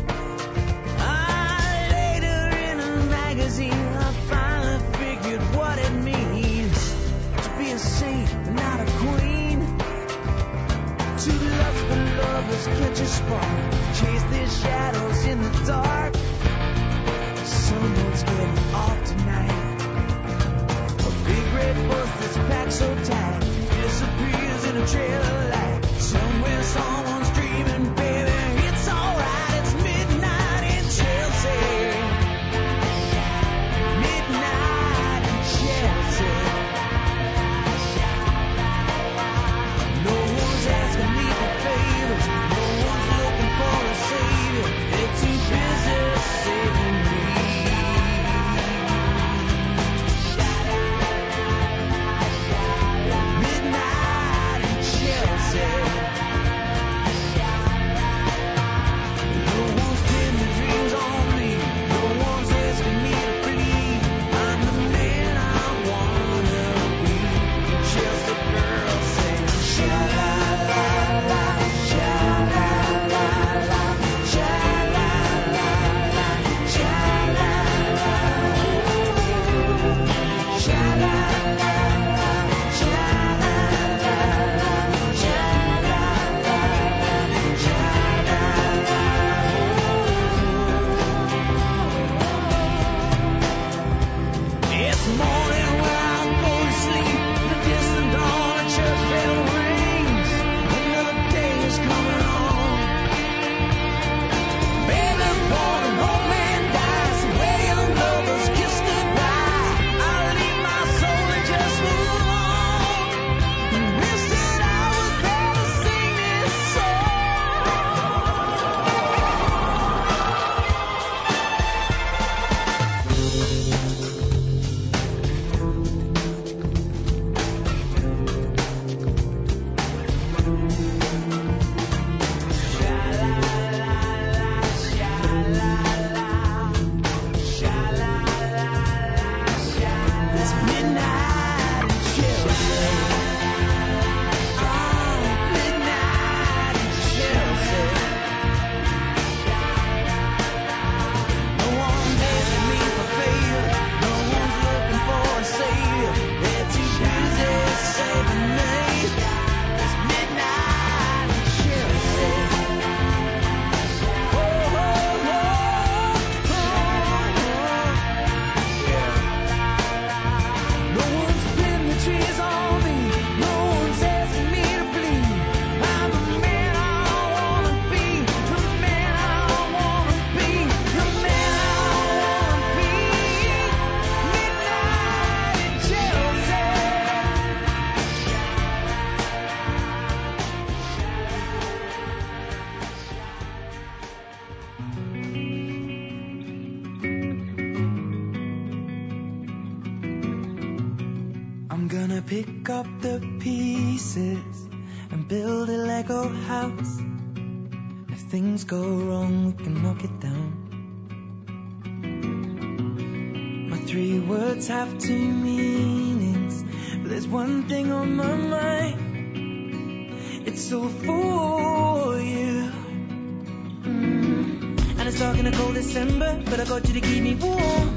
E: Later in a magazine, I finally figured what it means to be a saint, but not a queen. Two lustful lovers catch a spark, chase their shadows in the dark. Someone's getting off tonight. A big red bus that's packed so tight disappears in a trail of light. Somewhere someone's dreaming, baby, it's alright. It's midnight in Chelsea. Midnight in Chelsea. No one's asking me for favors. No one's looking for a savior. They're too busy saving me. Midnight in Chelsea. No one's pinning their dreams on me. No one's asking me to plead. I'm the man I wanna be. Just a girl saying sha-la-la-la, sha-la-la-la, sha-la-la-la, sha-la-la-la, sha-la-la-la, It's morning when I go to sleep. The distant dawn, a church bell rings. Another day is coming on. Baby born, an old man dies. Where young lovers kiss goodbye. I'll leave my soul and just move on. Wish that I was there to sing this song. It's midnight in Chelsea. Midnight in Chelsea. No one's asking me for favor. No one's looking for a savior. They're too busy saving me. It's midnight in Chelsea. Oh, oh, oh, oh, yeah. No one's pinning the trees on me. No one's asking me to bleed. I'm the man I wanna be. The man I wanna be. The man I wanna be. Midnight in Chelsea. I'm gonna pick up the pieces and build a Lego house. If things go wrong, we can knock it down. My 3 words have 2 meanings, but there's one thing on my mind. It's all for you. And it's dark in a cold December, but I got you to keep me warm.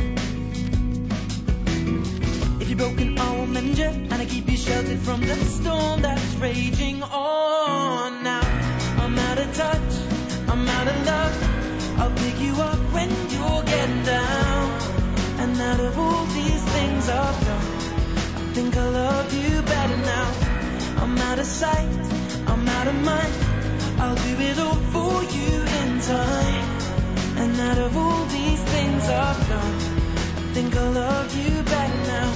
E: If you're broken, I will mend you, and I keep you sheltered from the storm that's raging on. Now I'm out of touch, I'm out of love. I'll pick you up when you're getting down. And out of all these things I've done, I think I love you better now. I'm out of sight, I'm out of mind. I'll do it all for you in time. And out of all these things I've done, I think I love you better now.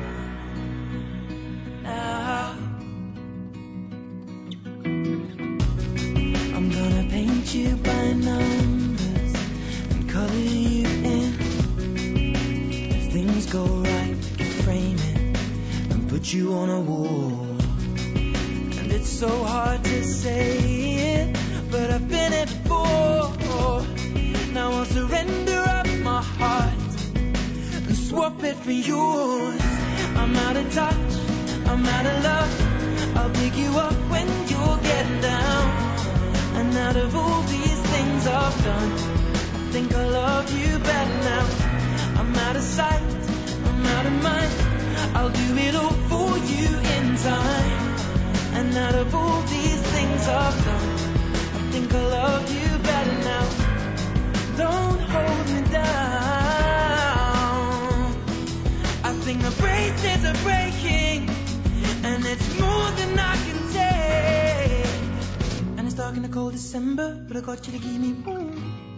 E: I'm gonna paint you by numbers and color you in. If things go right, we can frame it and put you on a wall. And it's so hard to say it, but I've been it before. Now I'll surrender up my heart and swap it for yours. I'm out of touch, I'm out of love. I'll pick you up when you're think I love you better now. I'm out of sight, I'm out of mind. I'll do it all for you in time. And out of all these things I've done, I think I love you better now. Don't hold me down. I think the bracelets are breaking, and it's more than I can take. And it's dark in the cold December, but I got you to keep me warm.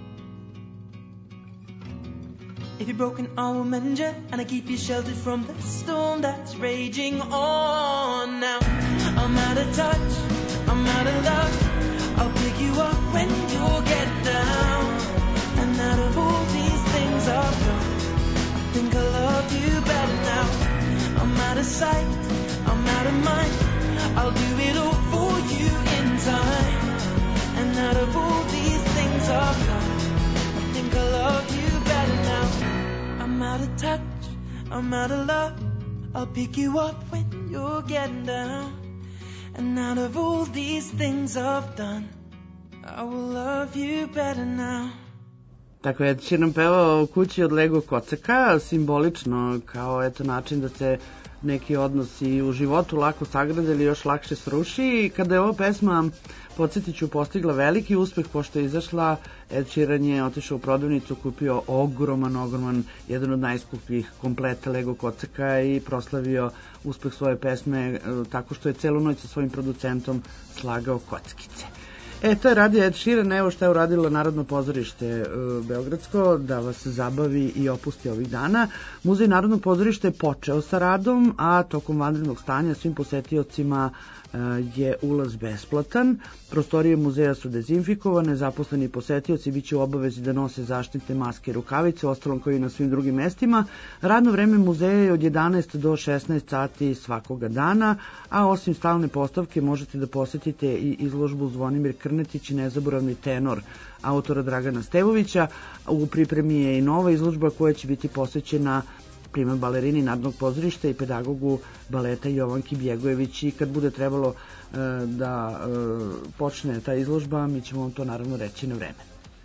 E: If you're broken, I will mend you, and I keep you sheltered from the storm that's raging on. Now I'm out of touch, I'm out of love. I'll pick you up when you get down. And out of all these things I've done, I think I love you better now. I'm out of sight, I'm out of mind. I'll do it all for you in time. And out of all these things I've done, I think I love you better now. I'm out of touch, I'm out of love. I'll pick you up when you're getting down. And out of all these things I've done, I will love you better now.
D: Tako je Sheeran pevao o kući od Lego kocaka, simbolično kao eto način da se neki odnosi u životu lako sagrade ili još lakše sruši. I kada je ova pesma, podsjetit ću, postigla veliki uspeh pošto je izašla, Ed Sheeran je otišao u prodavnicu, kupio ogroman, jedan od najskupljih kompleta Lego kocaka i proslavio uspeh svoje pesme tako što je celu noć sa svojim producentom slagao kockice. To je radio Ed Sheeran, evo šta je uradilo Narodno pozorište Beogradsko, da vas zabavi i opusti ovih dana. Muzej Narodnog pozorišta je počeo sa radom, a tokom vanrednog stanja svim posetiocima je ulaz besplatan. Prostorije muzeja su dezinfikovane, zaposleni posetioci biće u obavezi da nose zaštitne maske i rukavice, ostalom kao i na svim drugim mestima. Radno vreme muzeja je od 11 do 16 sati svakoga dana, a osim stalne postavke možete da posetite i izložbu Zvonimir Krnetić i nezaboravni tenor autora Dragana Stevovića. U pripremi je i nova izložba koja će biti posvećena prima balerini Narodnog pozorišta i pedagogu baleta Jovanki Bjegojević, i kad bude trebalo da počne ta izložba, mi ćemo vam to naravno reći na vreme.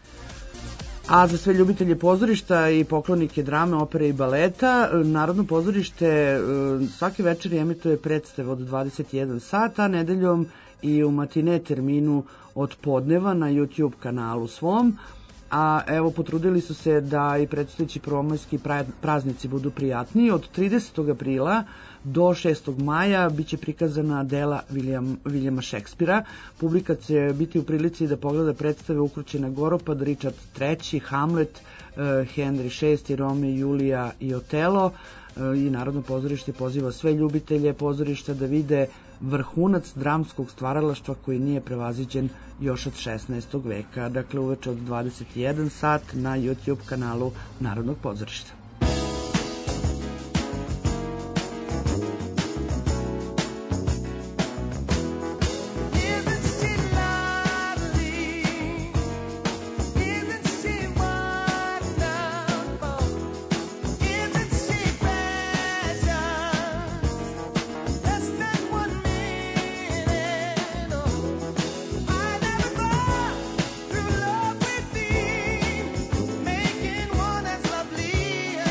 D: A za sve ljubitelje pozorišta i poklonike drame, opere i baleta, Narodno pozorište svake večeri emituje predstave od 21 sat, a nedeljom i u matine terminu od podneva na YouTube kanalu svom. A evo, potrudili su se da i predstojeći prvomajski praznici budu prijatniji. Od 30. aprila do 6. maja biće prikazana dela Viljama Šekspira. Publika će biti u prilici da pogleda predstave Ukrućena Goropad, Richard III, Hamlet, Henry VI, Romeo i Julija i Otelo. I Narodno pozorište poziva sve ljubitelje pozorišta da vide vrhunac dramskog stvaralaštva koji nije prevaziđen još od 16. veka. Dakle, uveče od 21 sat na YouTube kanalu Narodnog pozorišta.
J: Making one as lovely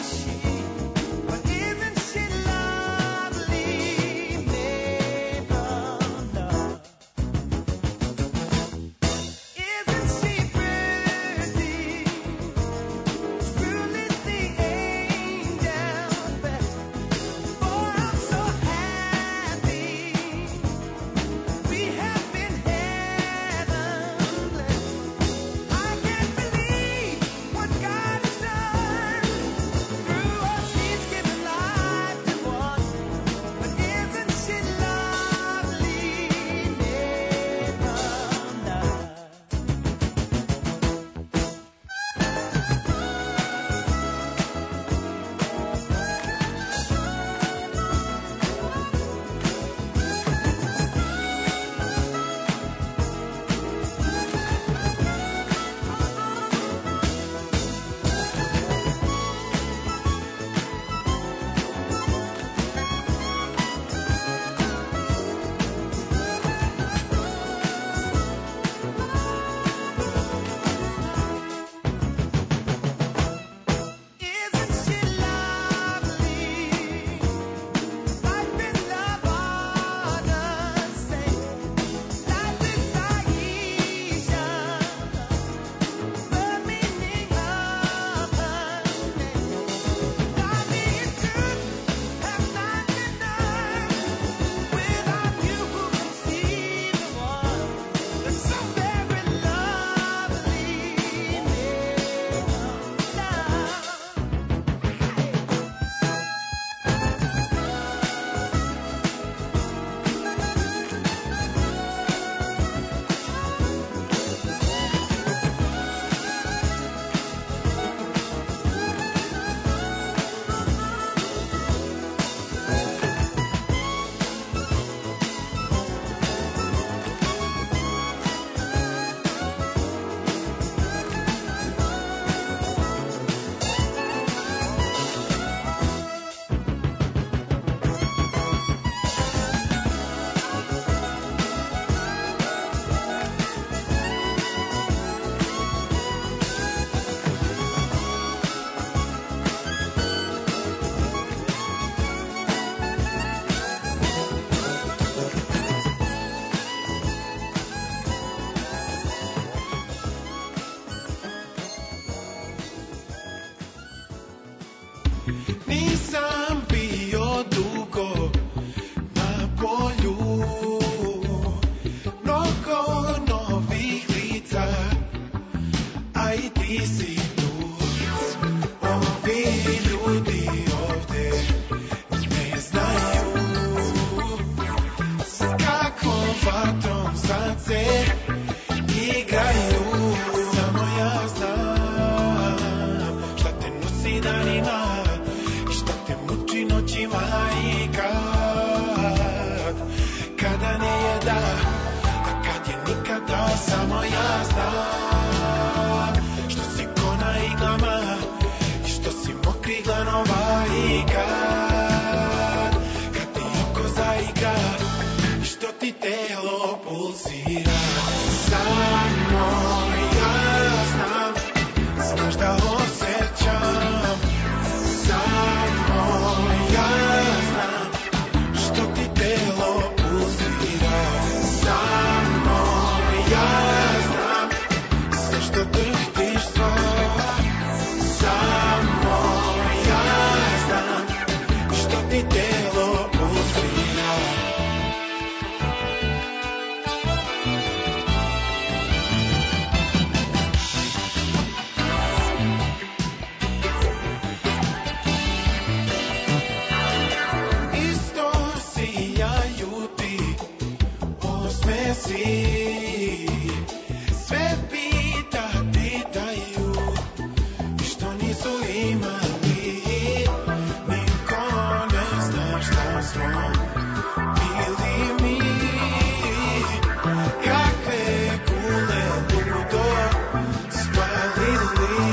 K: kad se igraju. Samo ja znam šta te nosi danima i šta te muči noćima i kada nije da, a kad je nikada. Samo ja znam što si ko na iglama i što si mokrih dlanova i kad ti oko zaigra i što ti telo pulsira. Samo ja znam, znaš da osjećam. Samo ja znam što ti telo pulsira. Samo ja znam sve što drhtiš sva. Samo ja znam što ti telo pulsira. Isto sijaju ti osmesi, sve pitaju i što nisu imali. Niko ne zna šta smo bili mi, kakve kule ludo spalili.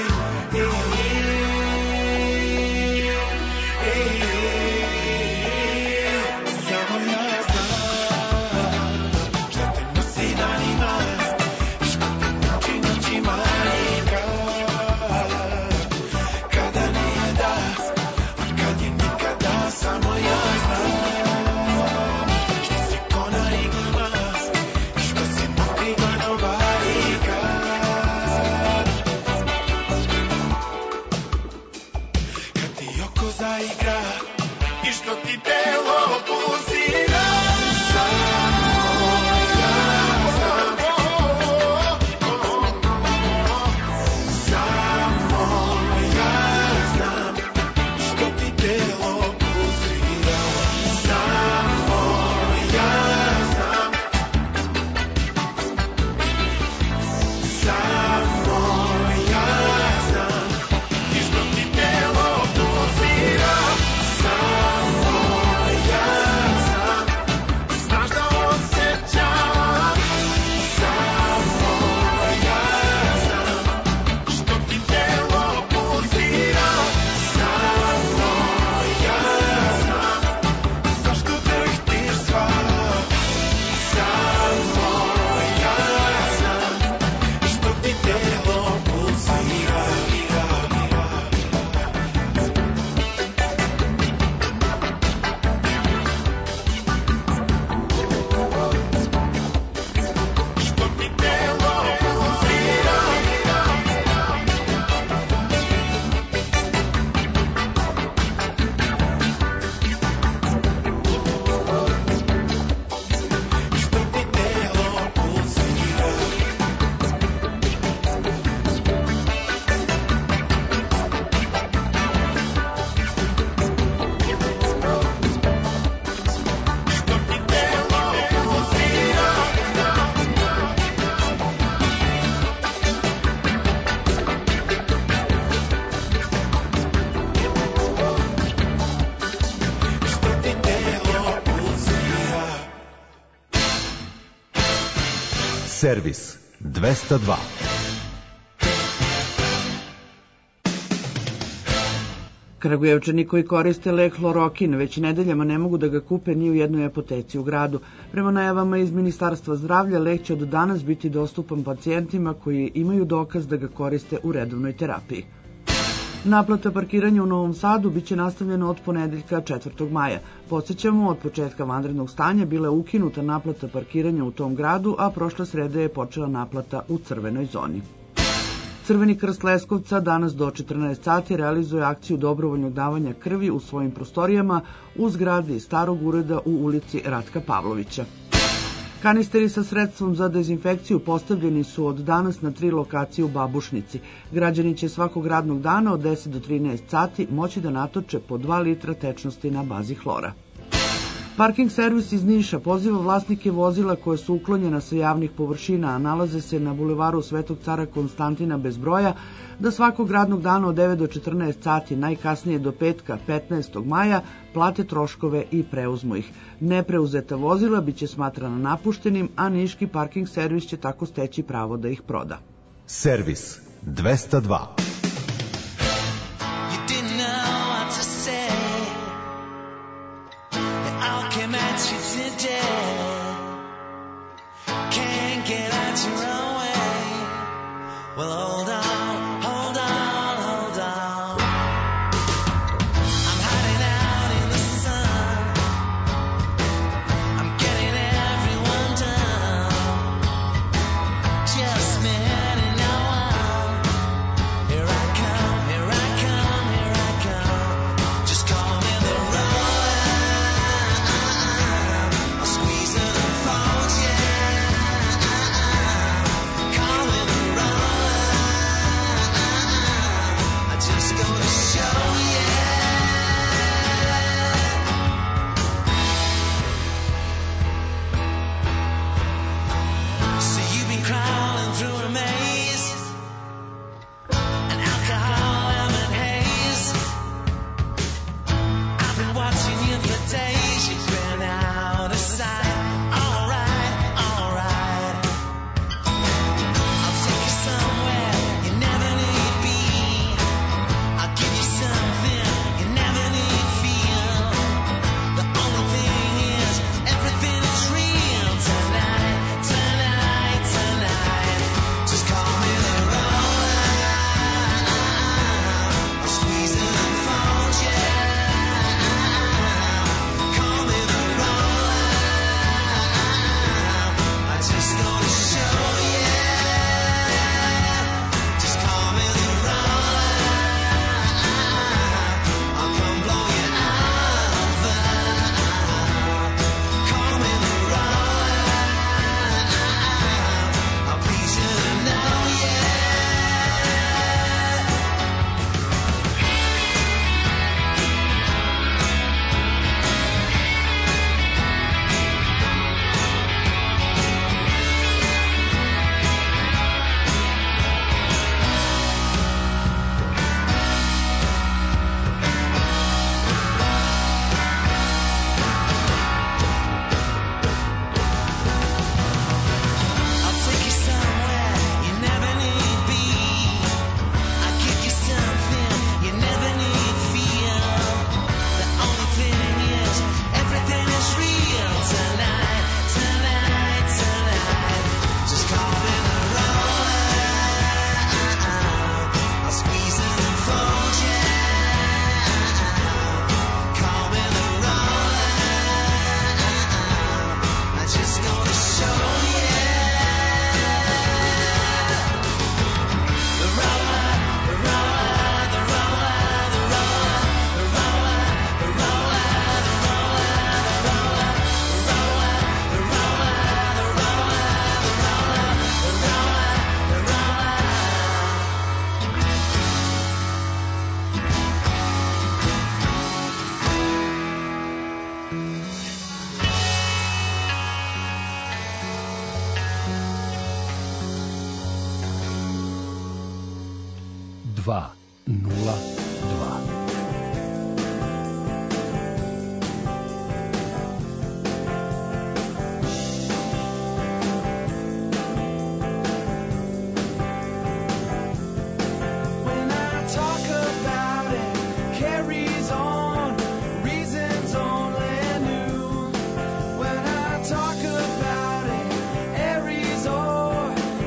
K: Samo ja znam šta te nosi danima i šta te muči noćima i kada nije da, a kad je nikada. Samo ja znam što si ko na iglama i što si mokrih dlanova i kad ti oko zaigra i što ti telo pulsira. Samo ja znam, samo ja znam što ti telo pulsira. Samo ja znam, samo ja znam i što ti telo pulsira. Samo ja znam, znaš da osjećam. Samo ja znam što ti telo pulsira. Samo ja znam zašto drhtiš sva. Samo ja znam što ti telo pulsira. Što ti telo pulsira. Što ti telo pulsira. Što ti telo pulsira. Što ti telo pulsira.
C: Servis 202.
D: Kragujevčani koji koriste lek hlorokin već nedeljama ne mogu da ga kupe ni u jednoj apoteci u gradu. Prema najavama iz Ministarstva zdravlja, lek će od danas biti dostupan pacijentima koji imaju dokaz da ga koriste u redovnoj terapiji. Naplata parkiranja u Novom Sadu biće nastavljena od ponedeljka 4. maja. Podsećamo, od početka vanrednog stanja bila je ukinuta naplata parkiranja u tom gradu, a prošle srede je počela naplata u crvenoj zoni. Crveni krst Leskovca danas do 14 sati realizuje akciju dobrovoljnog davanja krvi u svojim prostorijama u zgradi starog ureda u ulici Ratka Pavlovića. Kanisteri sa sredstvom za dezinfekciju postavljeni su od danas na 3 lokacije u Babušnici. Građani će svakog radnog dana od 10 do 13 sati moći da natoče po 2 litra tečnosti na bazi hlora. Parking servis iz Niša poziva vlasnike vozila koje su uklonjena sa javnih površina, a nalaze se na bulevaru Svetog cara Konstantina bez broja, da svakog radnog dana od 9 do 14 sati, najkasnije do petka 15. maja, plate troškove i preuzmu ih. Nepreuzeta vozila biće smatrana napuštenim, a niški parking servis će tako steći pravo da ih proda.
C: Servis 202.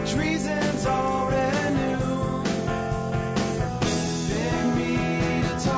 K: Talk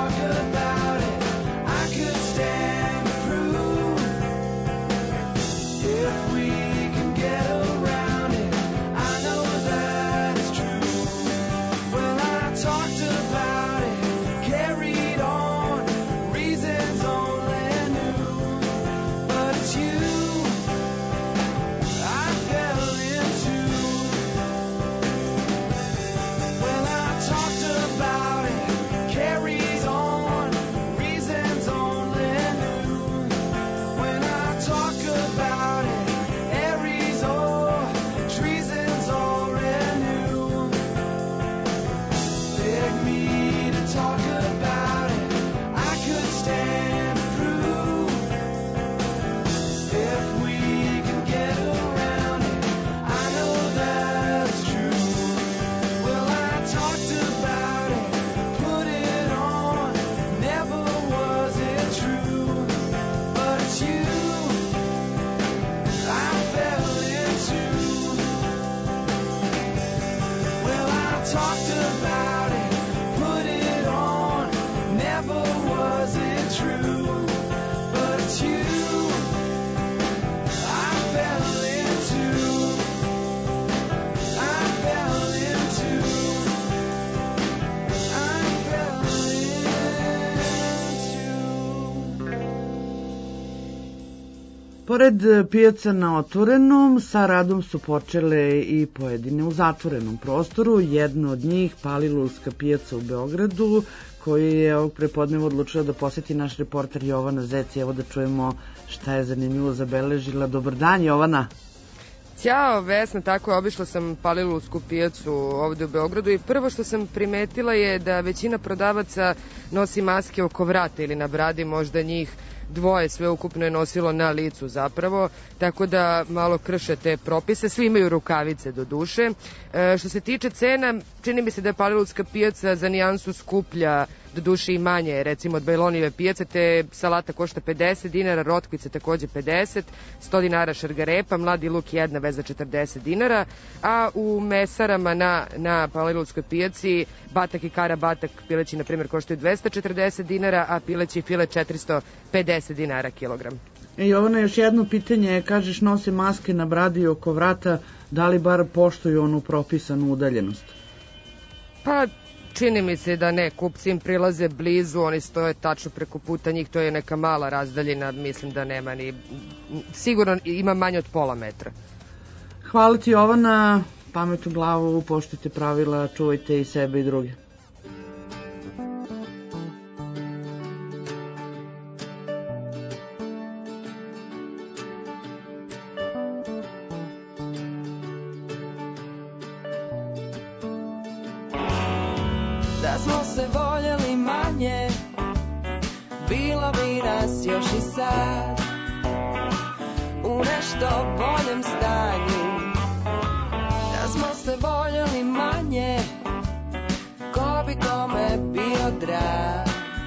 D: Pored pijaca na otvorenom, sa radom su počele i pojedine u zatvorenom prostoru. Jedna od njih, Palilulska pijaca u Beogradu, koju je ovog prepodneva odlučila da poseti naš reporter Jovana Zec. Evo da čujemo šta je zanimljivo zabeležila. Dobar dan, Jovana.
L: Ćao, Vesna, tako je, obišla sam Palilulsku pijacu ovde u Beogradu i prvo što sam primetila je da većina prodavaca nosi maske oko vrata ili na bradi, možda njih dvoje sve ukupno je nosilo na licu zapravo, tako da malo krše te propise, svi imaju rukavice do duše. Što se tiče cena, čini mi se da je Palilulska pijaca za nijansu skuplja, do duše i manje, recimo od Bajlonijeve pijace, te salata košta 50 dinara, rotkvice takođe 50, 100 dinara šargarepa, mladi luk jedna veza 40 dinara, a u mesarama na Palilulskoj pijaci batak i kara batak pileći, na primjer, koštaju 240 dinara, a pileći file 450 dinara kilogram.
D: Jovana, još jedno pitanje, kažeš nose maske na bradi i oko vrata, da li bar poštuju onu propisanu udaljenost?
L: Pa, čini mi se da ne, kupci im prilaze blizu, oni stoje tačno preko puta njih, to je neka mala razdaljina, mislim da nema ni, sigurno ima manje od pola metra.
D: Hvala ti, Jovana, pamet u glavu, poštujte pravila, čuvajte i sebe i druge.
M: Da smo se voljeli manje, bilo bi nas još i sad u nešto boljem stanju. Da smo se voljeli manje, ko bi kome bio drag.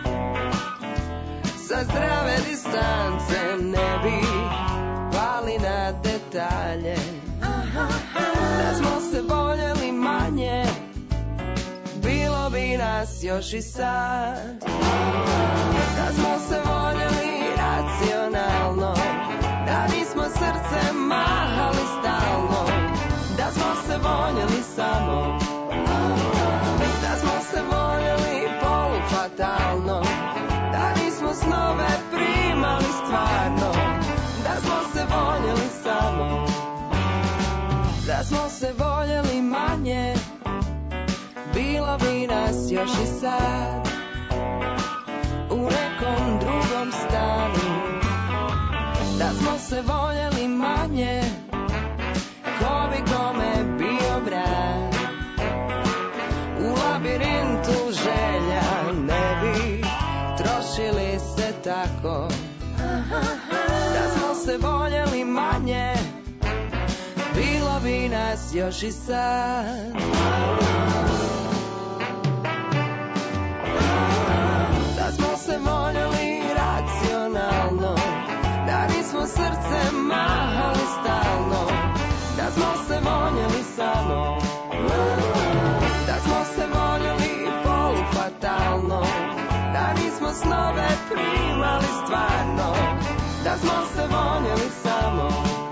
M: Sa zdrave distance ne bi pali na detalje. Da smo se voljeli manje, bilo bi nas još i sad. Da smo se voljeli racionalno, da nismo srcem mahali stalno. Da smo se voljeli samo, da smo se voljeli polufatalno, da nismo snove primali stvarno. Da smo se voljeli samo, da smo se voljeli manje, bilo bi nas još i sad u nekom drugom stanu. Da smo se voljeli manje, ko bi kome bio brak. U labirintu želja ne bi trošili se tako. Da smo se voljeli manje, bilo bi nas još i sad. Da smo se voljeli racionalno, da nismo srcem mahali stalno. Da smo se voljeli samo, da smo se voljeli polufatalno, da nismo snove primali stvarno. Da smo se voljeli samo.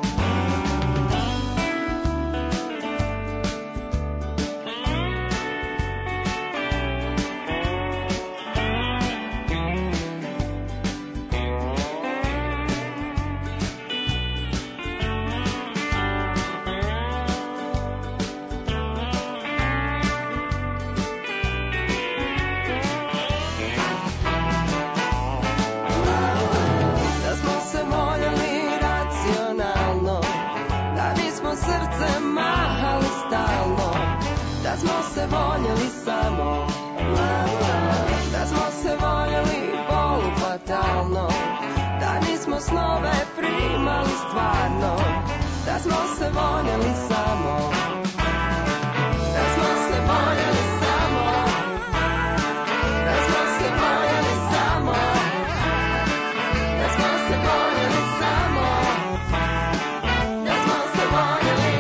M: Da smo se voljeli samo, da smo se voljeli polufatalno, da nismo snove primali stvarno. Da smo se voljeli samo, da smo se voljeli samo, da smo se voljeli samo, da smo se voljeli samo, da smo se voljeli.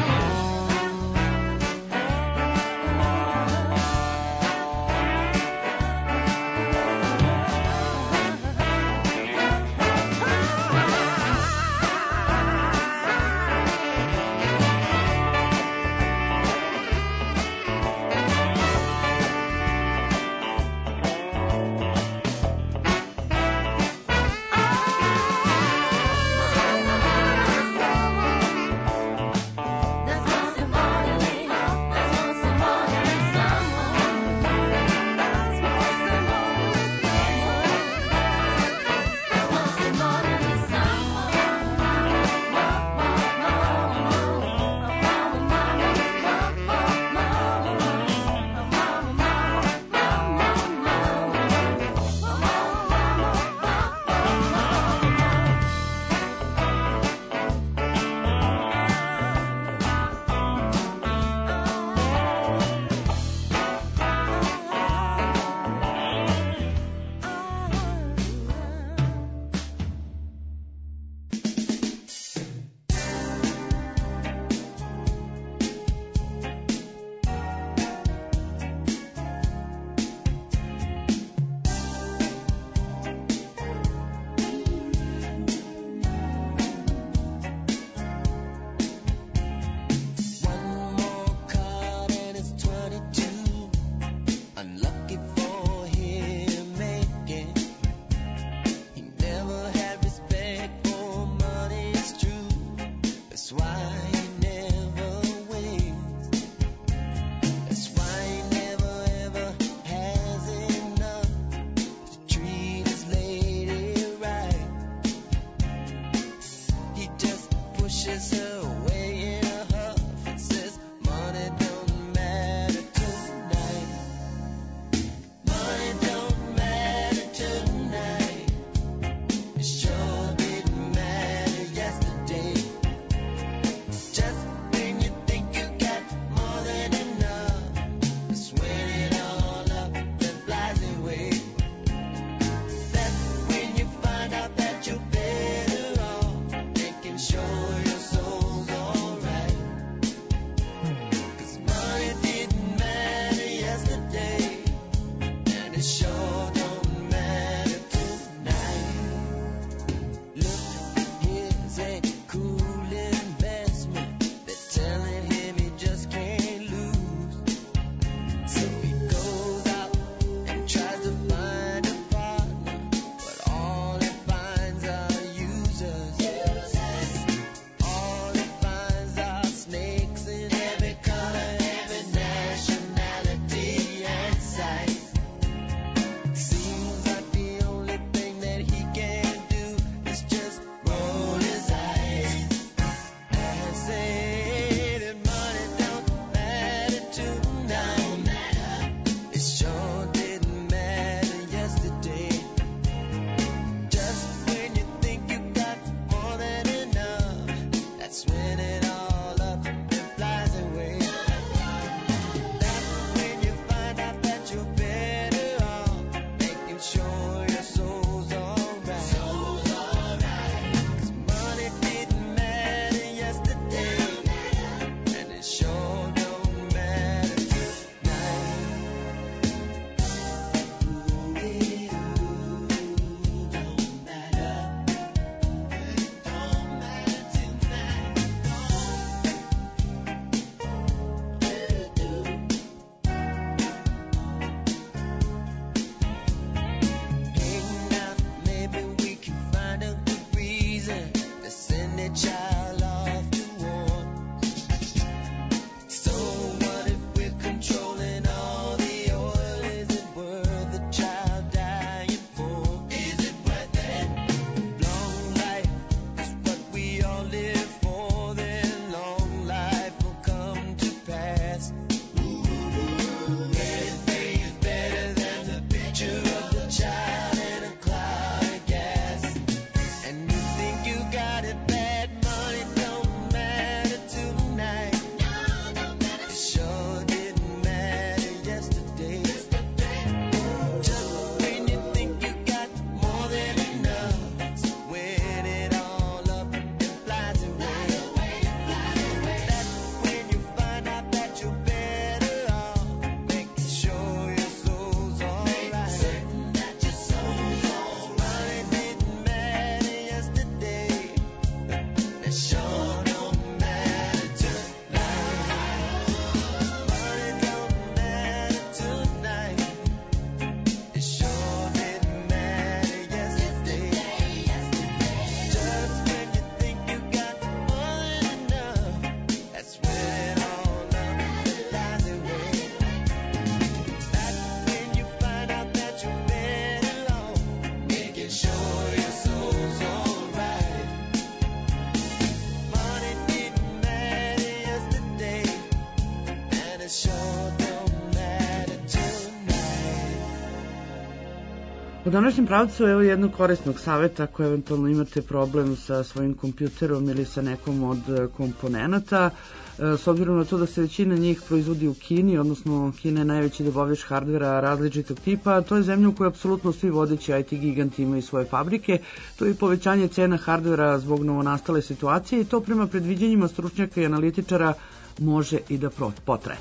D: U današnjem pravcu evo jednog korisnog savjeta ako eventualno imate problem sa svojim kompjuterom ili sa nekom od komponenata. S obzirom na to da se većina njih proizvodi u Kini, odnosno Kina je najveći dobavljač hardvera različitog tipa, to je zemlja u kojoj apsolutno svi vodeći IT giganti imaju svoje fabrike, to je i povećanje cena hardvera zbog novonastale situacije i to prema predviđanjima stručnjaka i analitičara može i da potraje.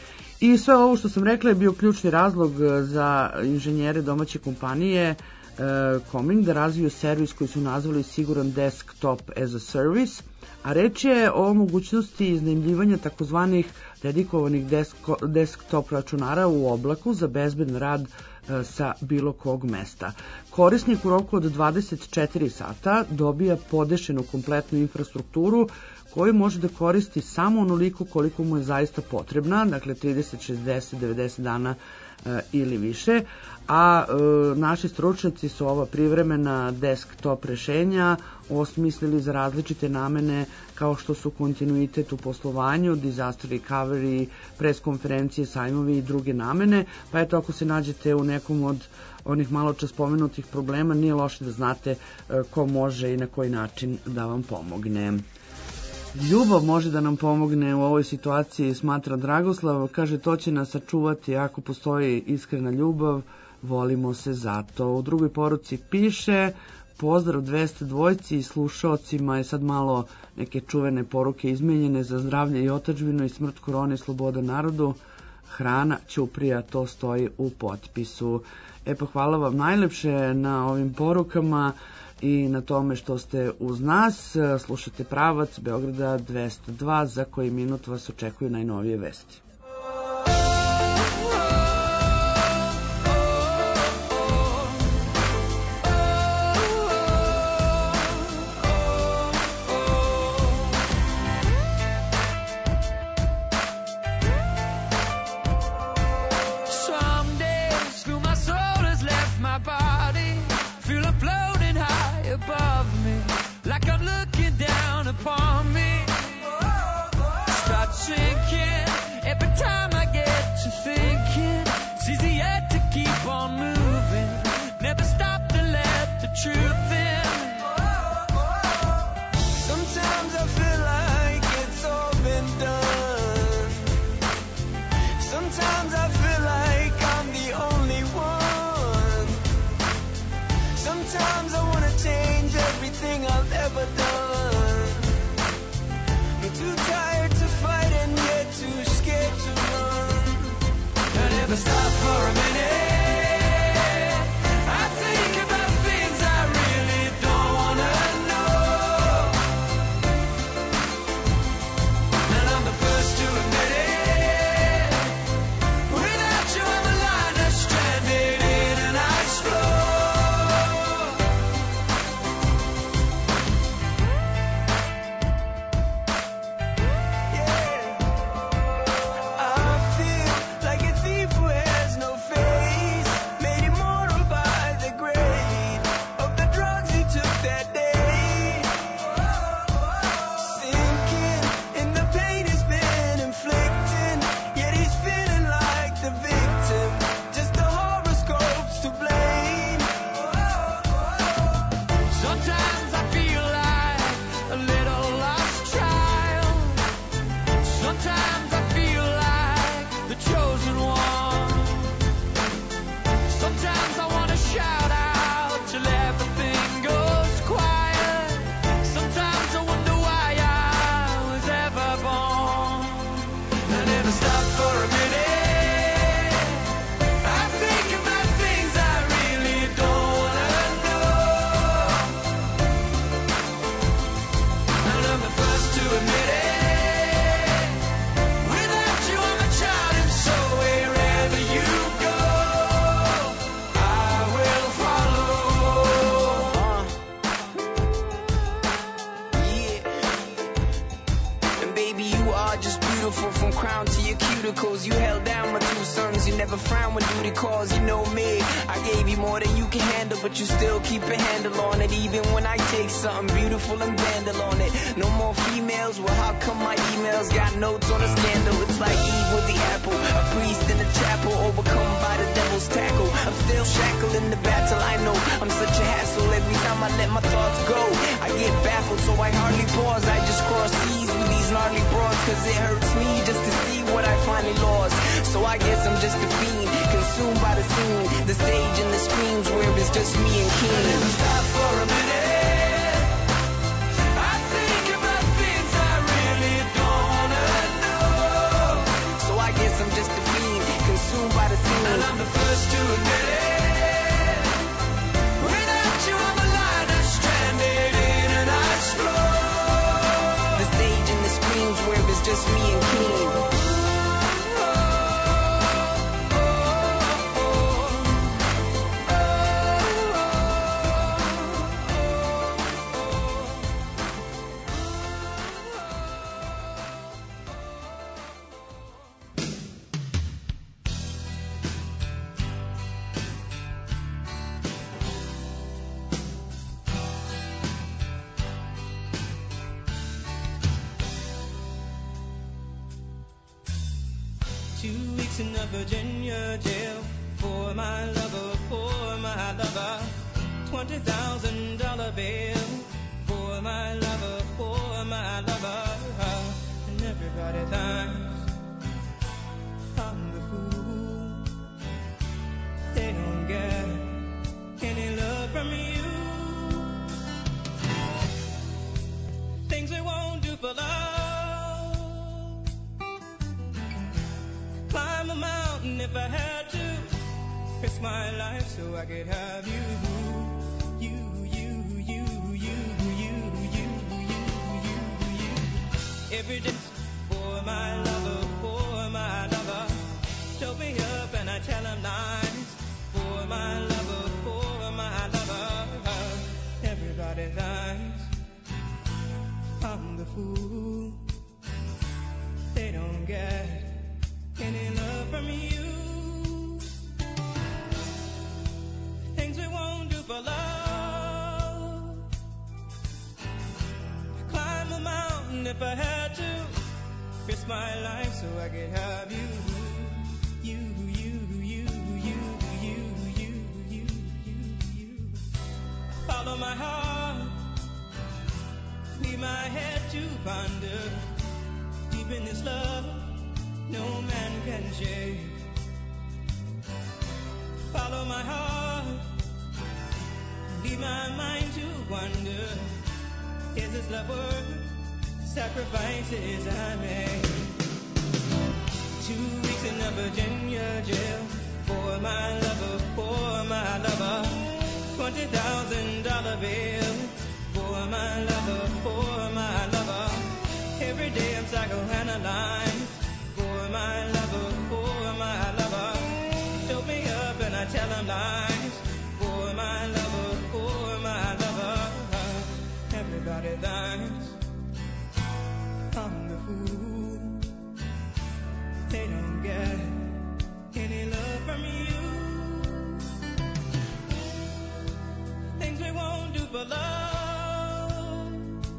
D: I sve ovo što sam rekla je bio ključni razlog za inženjere domaće kompanije Coming da razviju servis koji su nazvali siguran desktop as a service, a reč je o mogućnosti iznajmljivanja takozvanih dedikovanih desktop računara u oblaku za bezbedan rad sa bilo kog mesta. Korisnik u roku od 24 sata dobija podešenu kompletnu infrastrukturu koju može da koristi samo onoliko koliko mu je zaista potrebna, dakle 30, 60, 90 dana ili više, a naši stručnjaci su ova privremena desktop rešenja osmislili za različite namene kao što su kontinuitet u poslovanju, disaster recovery, press konferencije, sajmovi i druge namene, pa eto ako se nađete u nekom od onih malo čas spomenutih problema, nije loše da znate ko može i na koji način da vam pomogne. Ljubav može da nam pomogne u ovoj situaciji, smatra Dragoslav, kaže to će nas sačuvati ako postoji iskrena ljubav, volimo se zato. U drugoj poruci piše, pozdrav 202 i slušaocima je sad malo neke čuvene poruke izmenjene za zdravlje i otadžbinu i smrt korone, sloboda narodu, hrana ćuprija, to stoji u potpisu. Pa hvala vam najlepše na ovim porukama i na tome što ste uz nas. Slušate Pravac Beograda 202, za koji minut vas očekuju najnovije vesti.
E: I'm still shackled in the battle. I know I'm such a hassle every time I let my thoughts go. I get baffled, so I hardly pause. I just cross seas with these gnarly broads, cause it hurts me just to see what I finally lost. So I guess I'm just a fiend, consumed by the scene, the stage and the screams where it's just me and King. I never stop for a minute. I think about things I really don't wanna know. So I guess I'm just a fiend, consumed by the scene, and I'm the first to admit it. Without you I'm a liner stranded in an ice flow. The stage and the screams where it's just me and King.
N: In a Virginia jail for my lover, $20,000 bail for my lover, and everybody thinks I'm the fool. They don't get any love from you. Things we won't do for love. Climb a mountain if I had to, risk my life so I could have you. Every day for my lover, show me up and I tell him lies. For my lover, everybody thinks I'm the fool. They don't get any love from you. Things we won't do for love. Climb a mountain if I had to, risk my life so I could have you. Follow my heart, leave my head to ponder. Deep in this love no man can shake. Follow my heart, leave my mind to wonder. Is this love worth sacrifices I made? 2 weeks in a Virginia jail for my lover, $20,000 bail for my lover, every day I'm psychoanalyzed. For my lover, show me up and I tell him lies. For my lover, everybody thinks I'm the fool. They don't get any love from you. Things we won't do for love.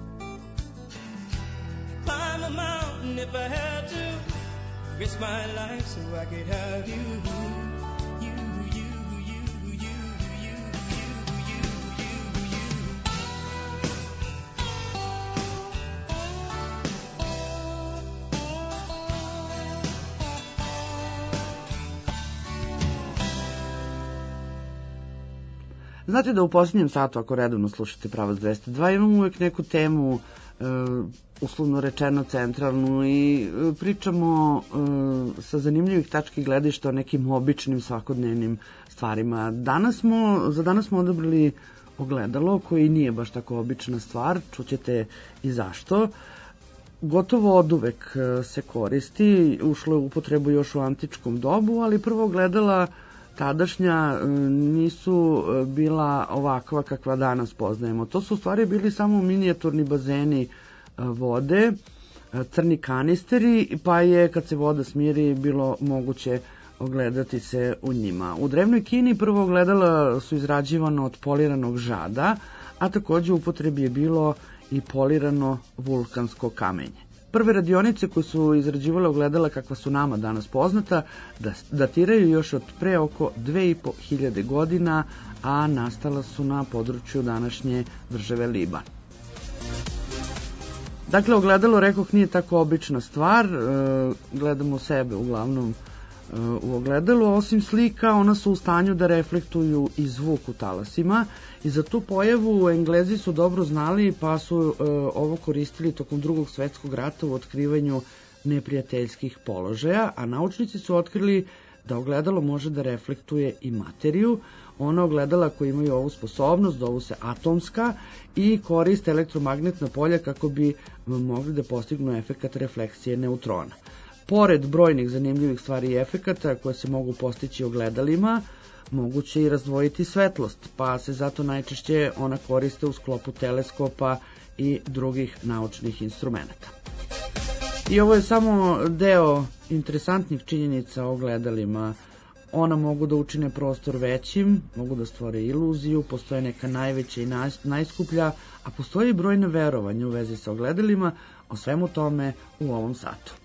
N: Climb a mountain if I had to, risk my life so I could have you.
D: Znate da u posljednjem satu, ako redovno slušate Pravac 202, imamo uvijek neku temu, uslovno rečeno centralnu, i pričamo sa zanimljivih tački gledišta o nekim običnim svakodnevnim stvarima. Za danas smo odabrali ogledalo koji nije baš tako obična stvar, čućete i zašto. Gotovo oduvek se koristi, ušlo je u upotrebu još u antičkom dobu, ali prvo ogledala tadašnja nisu bila ovakva kakva danas poznajemo. To su u stvari bili samo minijaturni bazeni vode, crni kanisteri, pa je kad se voda smiri bilo moguće ogledati se u njima. U drevnoj Kini prvo ogledala su izrađivana od poliranog žada, a takođe u upotrebi je bilo i polirano vulkansko kamenje. Prve radionice koje su izrađivale ogledala kakva su nama danas poznata datiraju još od pre oko 2500 godina, a nastala su na području današnje države Liban. Dakle, ogledalo, rekoh, nije tako obična stvar, gledamo sebe uglavnom u ogledalu, osim slika, ona su u stanju da reflektuju i zvuk u talasima i za tu pojavu Englezi su dobro znali pa su ovo koristili tokom Drugog svetskog rata u otkrivanju neprijateljskih položaja, a naučnici su otkrili da ogledalo može da reflektuje i materiju. Ona ogledala koji imaju ovu sposobnost, zovu se atomska i koriste elektromagnetna polja kako bi mogli da postignu efekat refleksije neutrona. Pored brojnih zanimljivih stvari i efekata koje se mogu postići ogledalima, moguće i razdvojiti svetlost, pa se zato najčešće ona koriste u sklopu teleskopa i drugih naučnih instrumenta. I ovo je samo deo interesantnih činjenica o ogledalima. Ona mogu da učine prostor većim, mogu da stvore iluziju, postoje neka najveća i najskuplja, a postoji i brojne verovanja u vezi sa ogledalima, o svemu tome u ovom satu.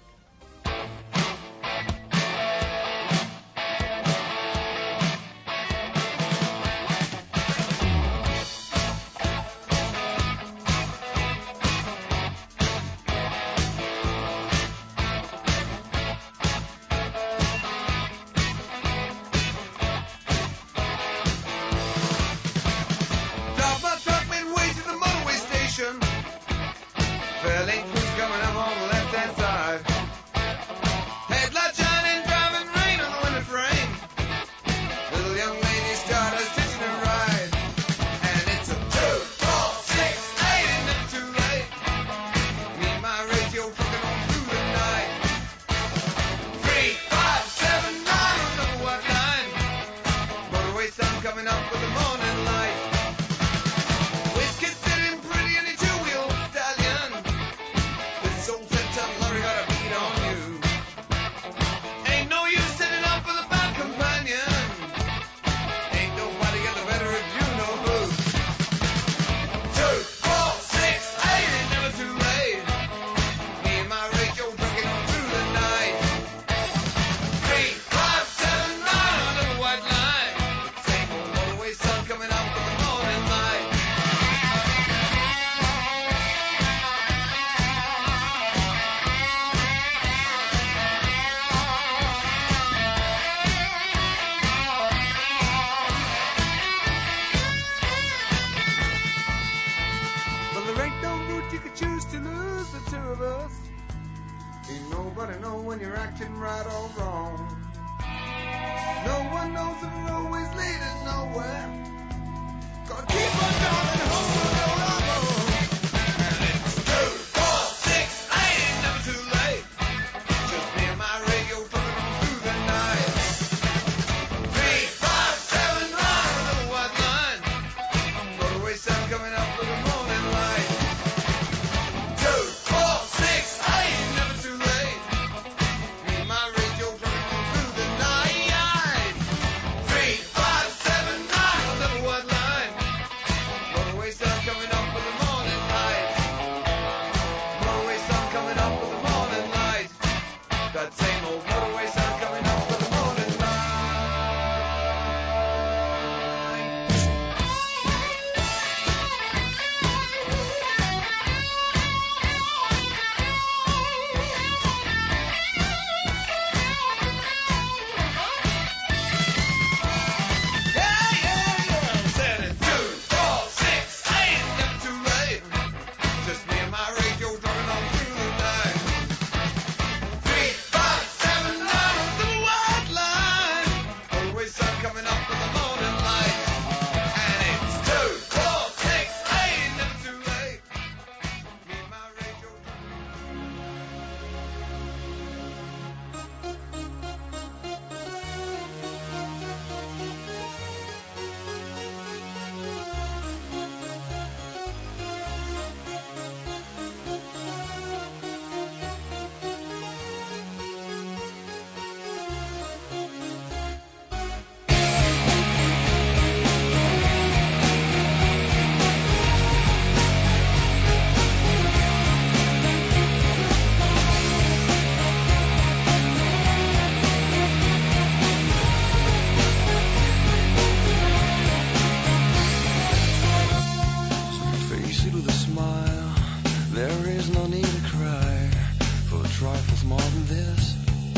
K: this.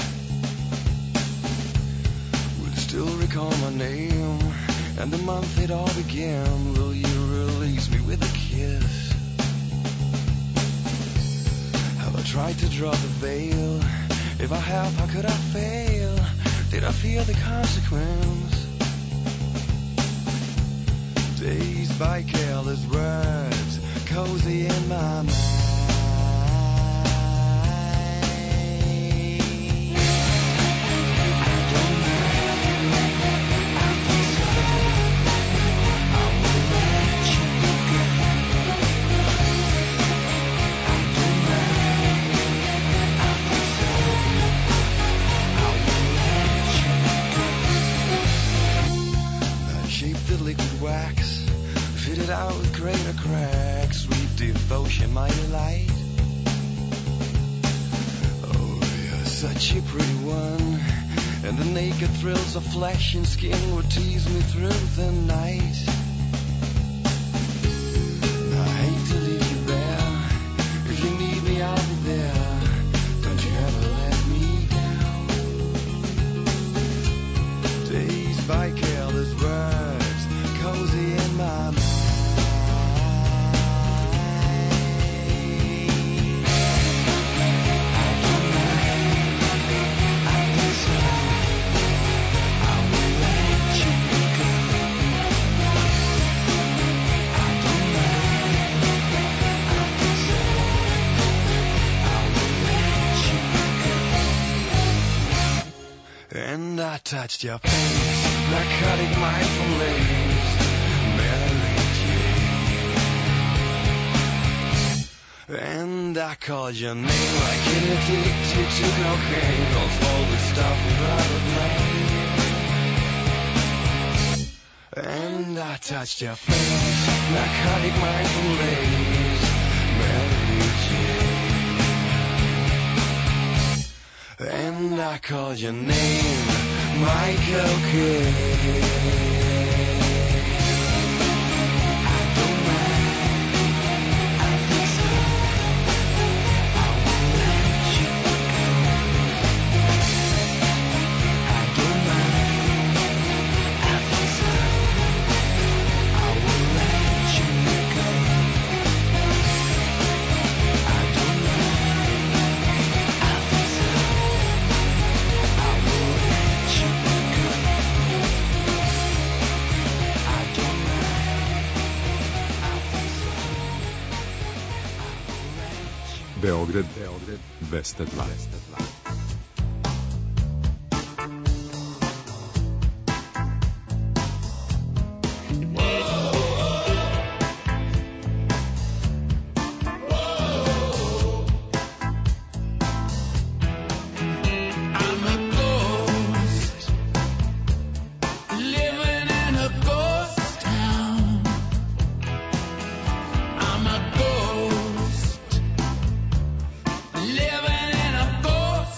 K: Will you still recall my name and the month it all began? Will you release me with a kiss? Have I tried to draw the veil? If I have, how could I fail? Did I feel the consequence? Dazed by careless words, cozy in my mind. Out with greater cracks, sweet devotion, my delight. Oh, you're such a pretty one, and the naked thrills of flesh and skin would tease me through the night. I hate to leave you there. If you need me, I'll be there. Don't you ever let me down. Dazed by careless words, cozy in my mind. And I touched your face, narcotic mindful lace, Mary Jane. And I called your name like an addicted to cocaine, all the stuff without a name. And I touched your face, narcotic mindful lace, Mary Jane. And I called your name, my cocaine.
C: Beograd 202.
J: Living in a ghost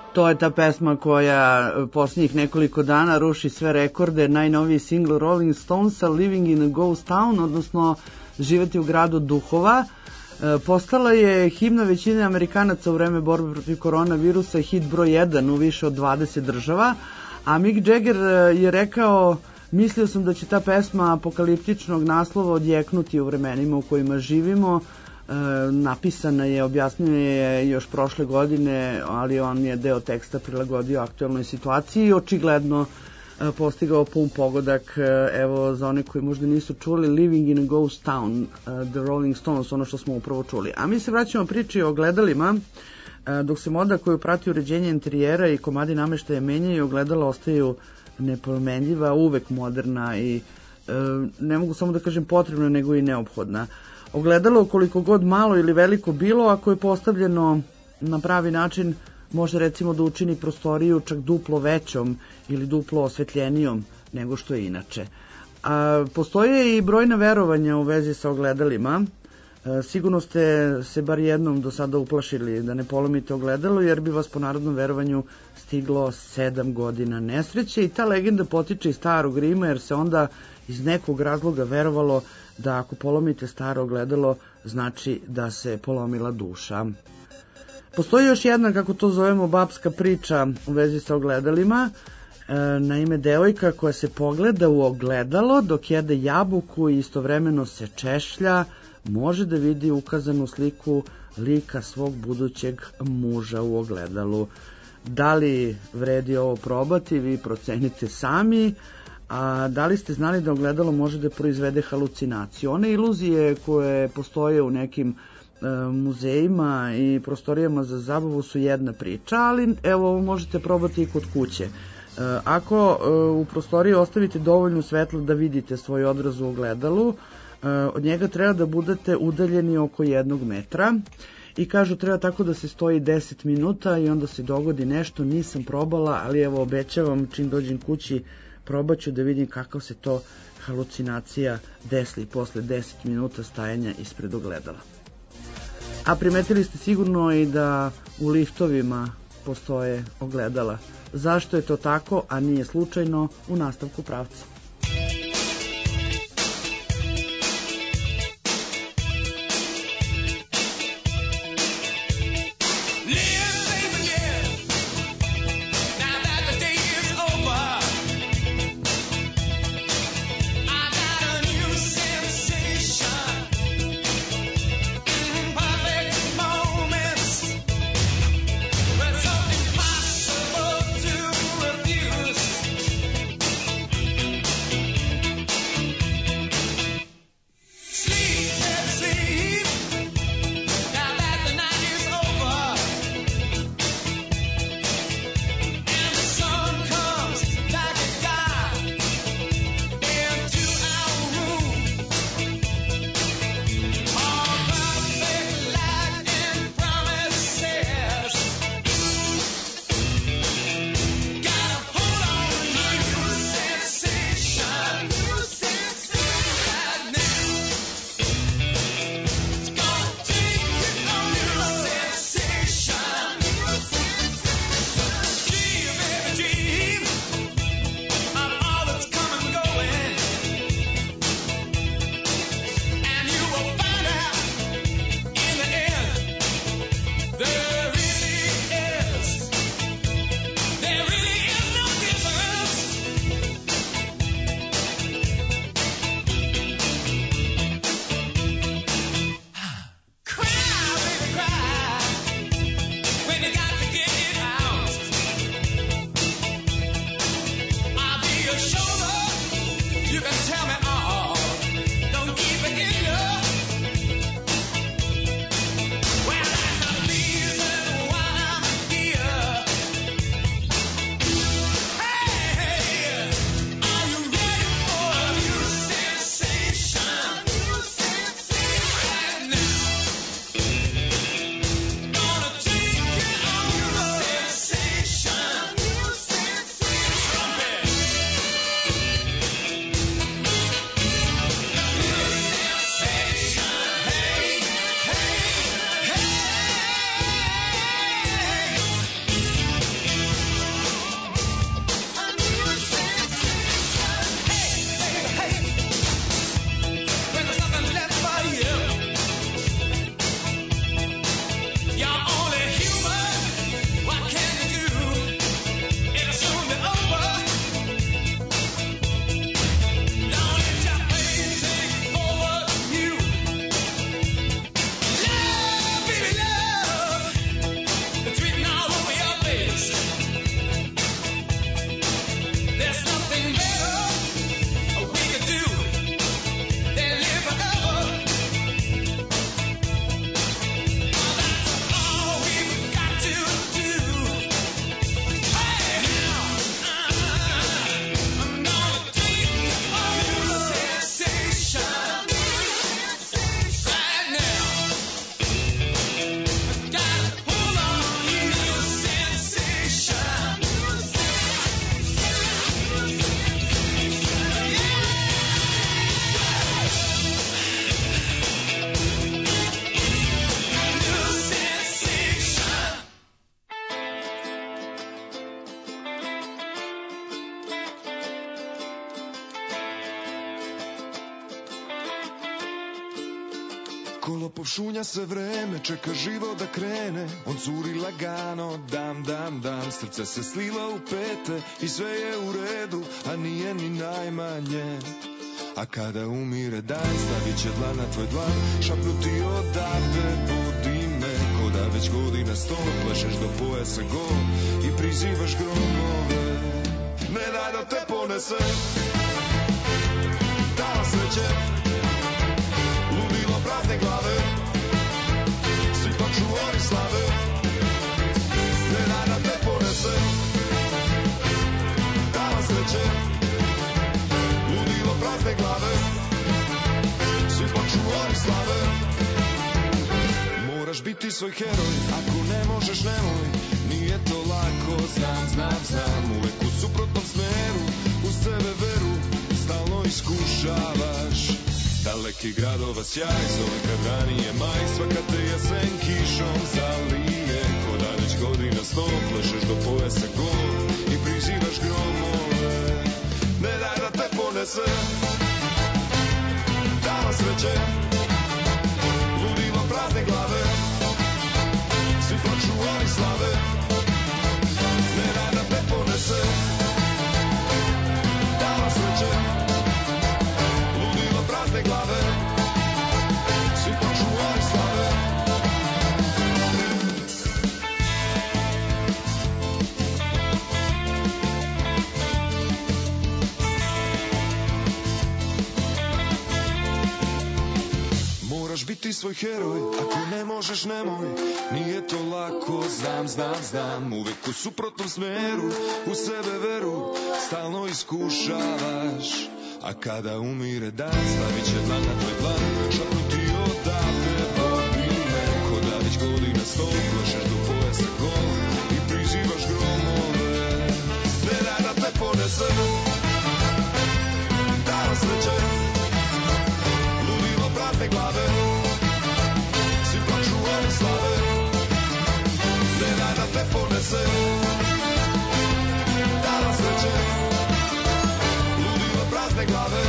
D: To je ta pesma koja posljednjih nekoliko dana ruši sve rekorde. Najnoviji singl Rolling Stonesa Living in a Ghost Town, odnosno Živeti u gradu duhova. Postala je himna većine Amerikanaca u vreme borbe protiv koronavirusa, hit broj 1 u više od 20 država. A Mick Jagger je rekao: mislio sam da će ta pesma apokaliptičnog naslova odjeknuti u vremenima u kojima živimo. Napisana je, objasnio je još prošle godine, ali on je deo teksta prilagodio aktualnoj situaciji i očigledno postigao pun pogodak. Evo, za one koji možda nisu čuli, Living in a Ghost Town, The Rolling Stones, ono što smo upravo čuli. A mi se vraćamo priči o ogledalima. Dok se moda koju prati uređenje interijera i komadi nameštaja menjaju, ogledala ostaju nepromenljiva, uvek moderna i ne mogu samo da kažem potrebna, nego i neophodna. Ogledalo, koliko god malo ili veliko bilo, ako je postavljeno na pravi način, može recimo da učini prostoriju čak duplo većom ili duplo osvetljenijom nego što je inače. Postoje i brojna verovanja u vezi sa ogledalima. Sigurno ste se bar jednom do sada uplašili da ne polomite ogledalo, jer bi vas po narodnom verovanju stiglo 7 godina nesreće, i ta legenda potiče iz starog Rima, jer se onda iz nekog razloga verovalo da ako polomite staro ogledalo, znači da se polomila duša. Postoji još jedna, kako to zovemo, babska priča u vezi sa ogledalima. Naime, devojka koja se pogleda u ogledalo dok jede jabuku i istovremeno se češlja, može da vidi ukazanu sliku lika svog budućeg muža u ogledalu. Da li vredi ovo probati, vi procenite sami. A da li ste znali da ogledalo može da proizvede halucinaciju? One iluzije koje postoje u nekim muzejima i prostorijama za zabavu su jedna priča, ali evo, ovo možete probati i kod kuće. Ako u prostoriji ostavite dovoljno svetla da vidite svoj odraz u ogledalu, od njega treba da budete udaljeni oko 1 metra i kažu treba tako da se stoji 10 minuta i onda se dogodi nešto. Nisam probala, ali evo, obećavam, čim dođem kući probat ću da vidim kako se to halucinacija desi posle 10 minuta stajanja ispred ogledala. A primetili ste sigurno i da u liftovima postoje ogledala. Zašto je to tako, a nije slučajno, u nastavku pravca.
J: Impossible to refuse.
G: Okolo povšunja se vreme, čeka život da krene. On curi lagano, dam, dam, dam. Srce se slila u pete i sve je u redu, a nije ni najmanje. A kada umire dan, stavit će dlan na tvoj dlan, šapnuti odavde, budi me. Ko da već godina 100, plešeš do pojasa go i prizivaš gromove. Ne daj da te ponese dala sreće, ludilo prazne glave, svi to čuvari slave. Ne daj da te ponese dala sreće, ludilo prazne glave, svi to čuvari slave. Moraš biti svoj heroj, ako ne možeš nemoj, nije to lako, znam, znam, znam. Uvek u suprotnom smeru, u sebe veru, stalno iskušavaš. Daleki gradova sjaj, zove kad ranije maj, svaka te jesen kišom zalije. Ko da već godina 100, plešeš do pojasa go i prizivaš gromove. Ne daj da te ponese dala sreće, ludilo prazne glave, svi plaču ali slave. Ne daj da te ponese dala sreće, ludilo prazne glave, svi plaču ali slave. Moraš biti svoj heroj, ako ne možeš nemoj, nije to lako, znam, znam, znam. Uvek u suprotnom smeru, u sebe veru, stalno iskušavaš. A kada umire dan, stavit će dlan na tvoj dlan, šapnuti odavde, bodi me. Ko da već godina 100, plešeš do pojasa go i prizivaš gromove. Ne daj da te ponese dala sreće, ludilo prazne glave, svi plaču ali slave. Ne daj da te ponese dala sreće, ludilo prazne glave,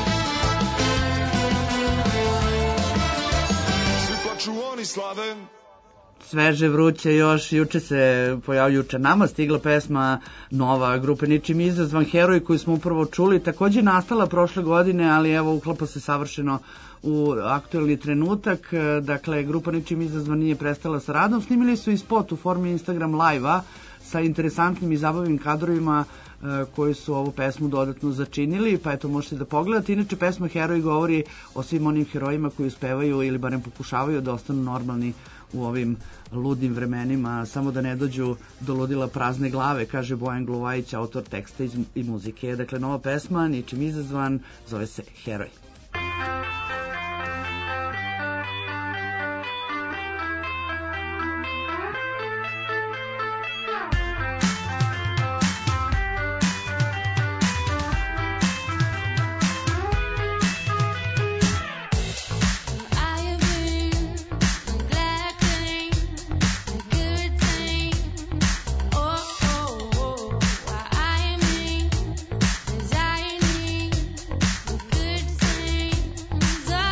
G: svi plaču oni slave.
D: Sveže, vruće još, juče se pojavlju nama, stigla pesma nova grupe Ničim izazvan heroj koju smo upravo čuli, takođe nastala prošle godine, ali evo uklapa se savršeno u aktuelni trenutak. Dakle, grupa Ničim izazvan nije prestala sa radom, snimili su i spot u formi Instagram live-a sa interesantnim i zabavnim kadrovima koji su ovu pesmu dodatno začinili, pa eto možete da pogledate. Inače, pesma Heroj govori o svim onim herojima koji uspevaju ili barem pokušavaju da ostanu normalni u ovim ludim vremenima, samo da ne dođu do ludila prazne glave, kaže Bojan Gluvajić, autor teksta i muzike. Dakle, nova pesma, Ničim izazvan, zove se Heroj.
F: Desire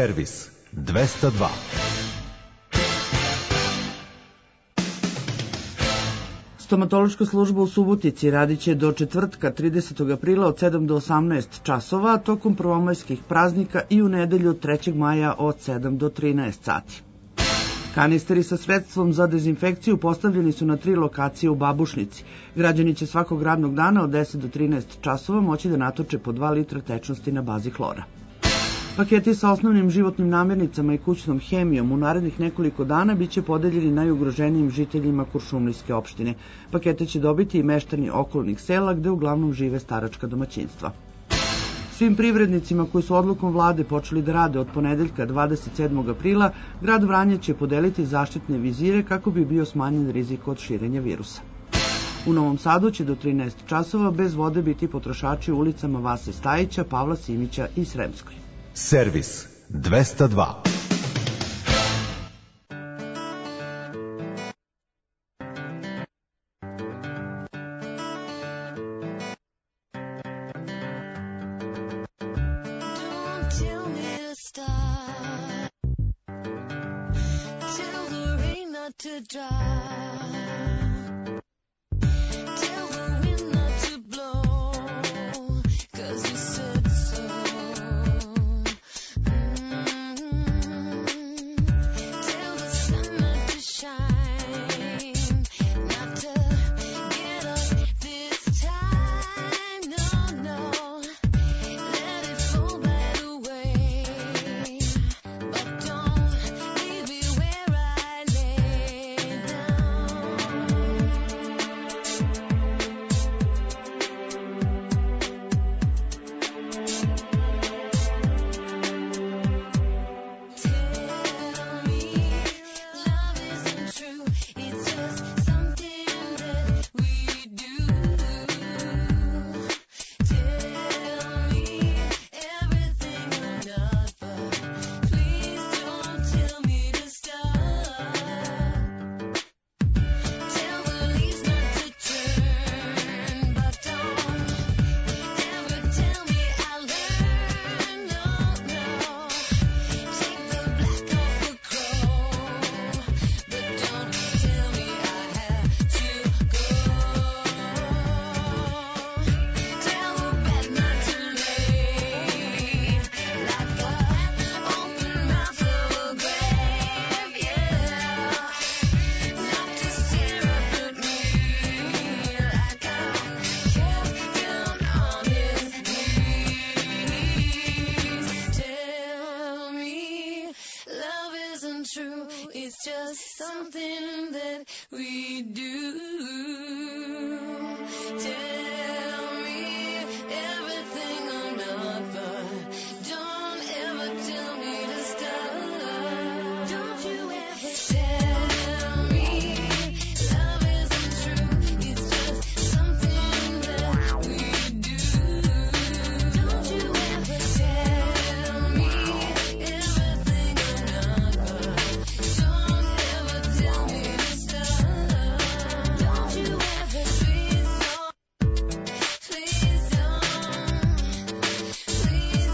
O: Servis 202.
D: Stomatološka služba u Subotici radit će do četvrtka 30. aprila od 7 do 18 časova, tokom prvomajskih praznika i u nedelju 3. maja od 7 do 13 sati. Kanisteri sa sredstvom za dezinfekciju postavljeni su na 3 lokacije u Babušnici. Građani će svakog radnog dana od 10 do 13 časova moći da natoče po 2 litra tečnosti na bazi hlora. Paketi sa osnovnim životnim namirnicama i kućnom hemijom u narednih nekoliko dana biće podeljeni najugroženijim žiteljima Kuršumlijske opštine. Pakete će dobiti i meštani okolnih sela gde uglavnom žive staračka domaćinstva. Svim privrednicima koji su odlukom vlade počeli da rade od ponedeljka 27. aprila, grad Vranje će podeliti zaštitne vizire kako bi bio smanjen rizik od širenja virusa. U Novom Sadu će do 13 časova bez vode biti potrošači u ulicama Vase Stajića, Pavla Simića i Sremskoj.
O: Servis 202.
J: Tell me to stop. Tell the rain not to drop. Tell the wind not to blow. 'Cause you said so. Tell the sun not to shine. Not to get up this time. No, no. Let it fall by the way. But don't leave me where I lay down. Tell me love isn't true. It's just something that we do. Tell me everything I'm not, but please don't tell me to stop. Tell the leaves not to turn, but don't ever tell me I learned. No, no. Take the black off the crow, but don't tell me I have to go. Tell the bed not to lay like a open mouth of a grave, yeah. Not to stare up at me like I kept down on his knees. Tell me love isn't true. It's just something that we do. Tell me everything I'm not, but don't ever tell me to stop. Don't you ever tell me love isn't true. It's just something that we do. Don't you ever tell me everything I'm not, but don't ever tell me to stop. Don't you ever, please don't, please don't, please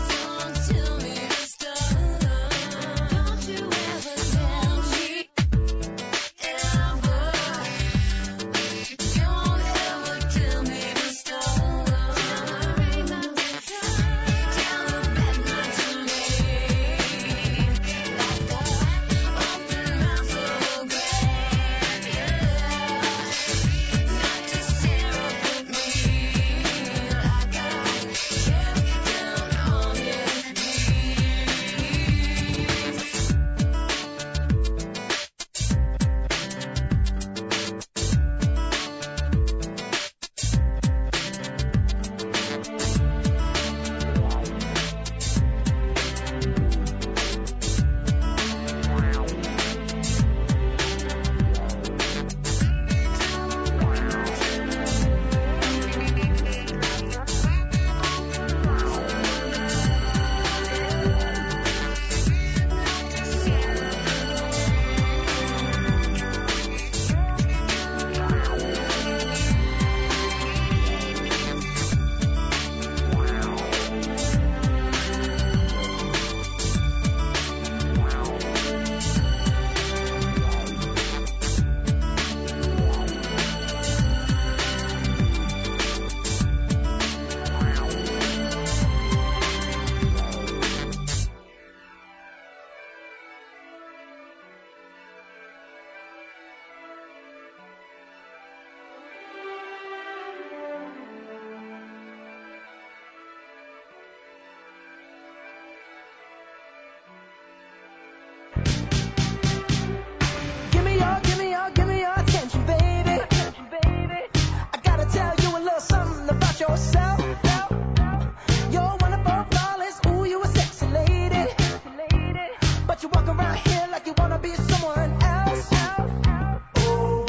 E: but you walk around here like you wanna be someone else. Oh,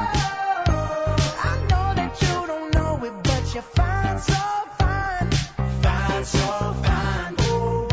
E: I know that you don't know it, but you're fine, so fine. Fine, so fine. Oh,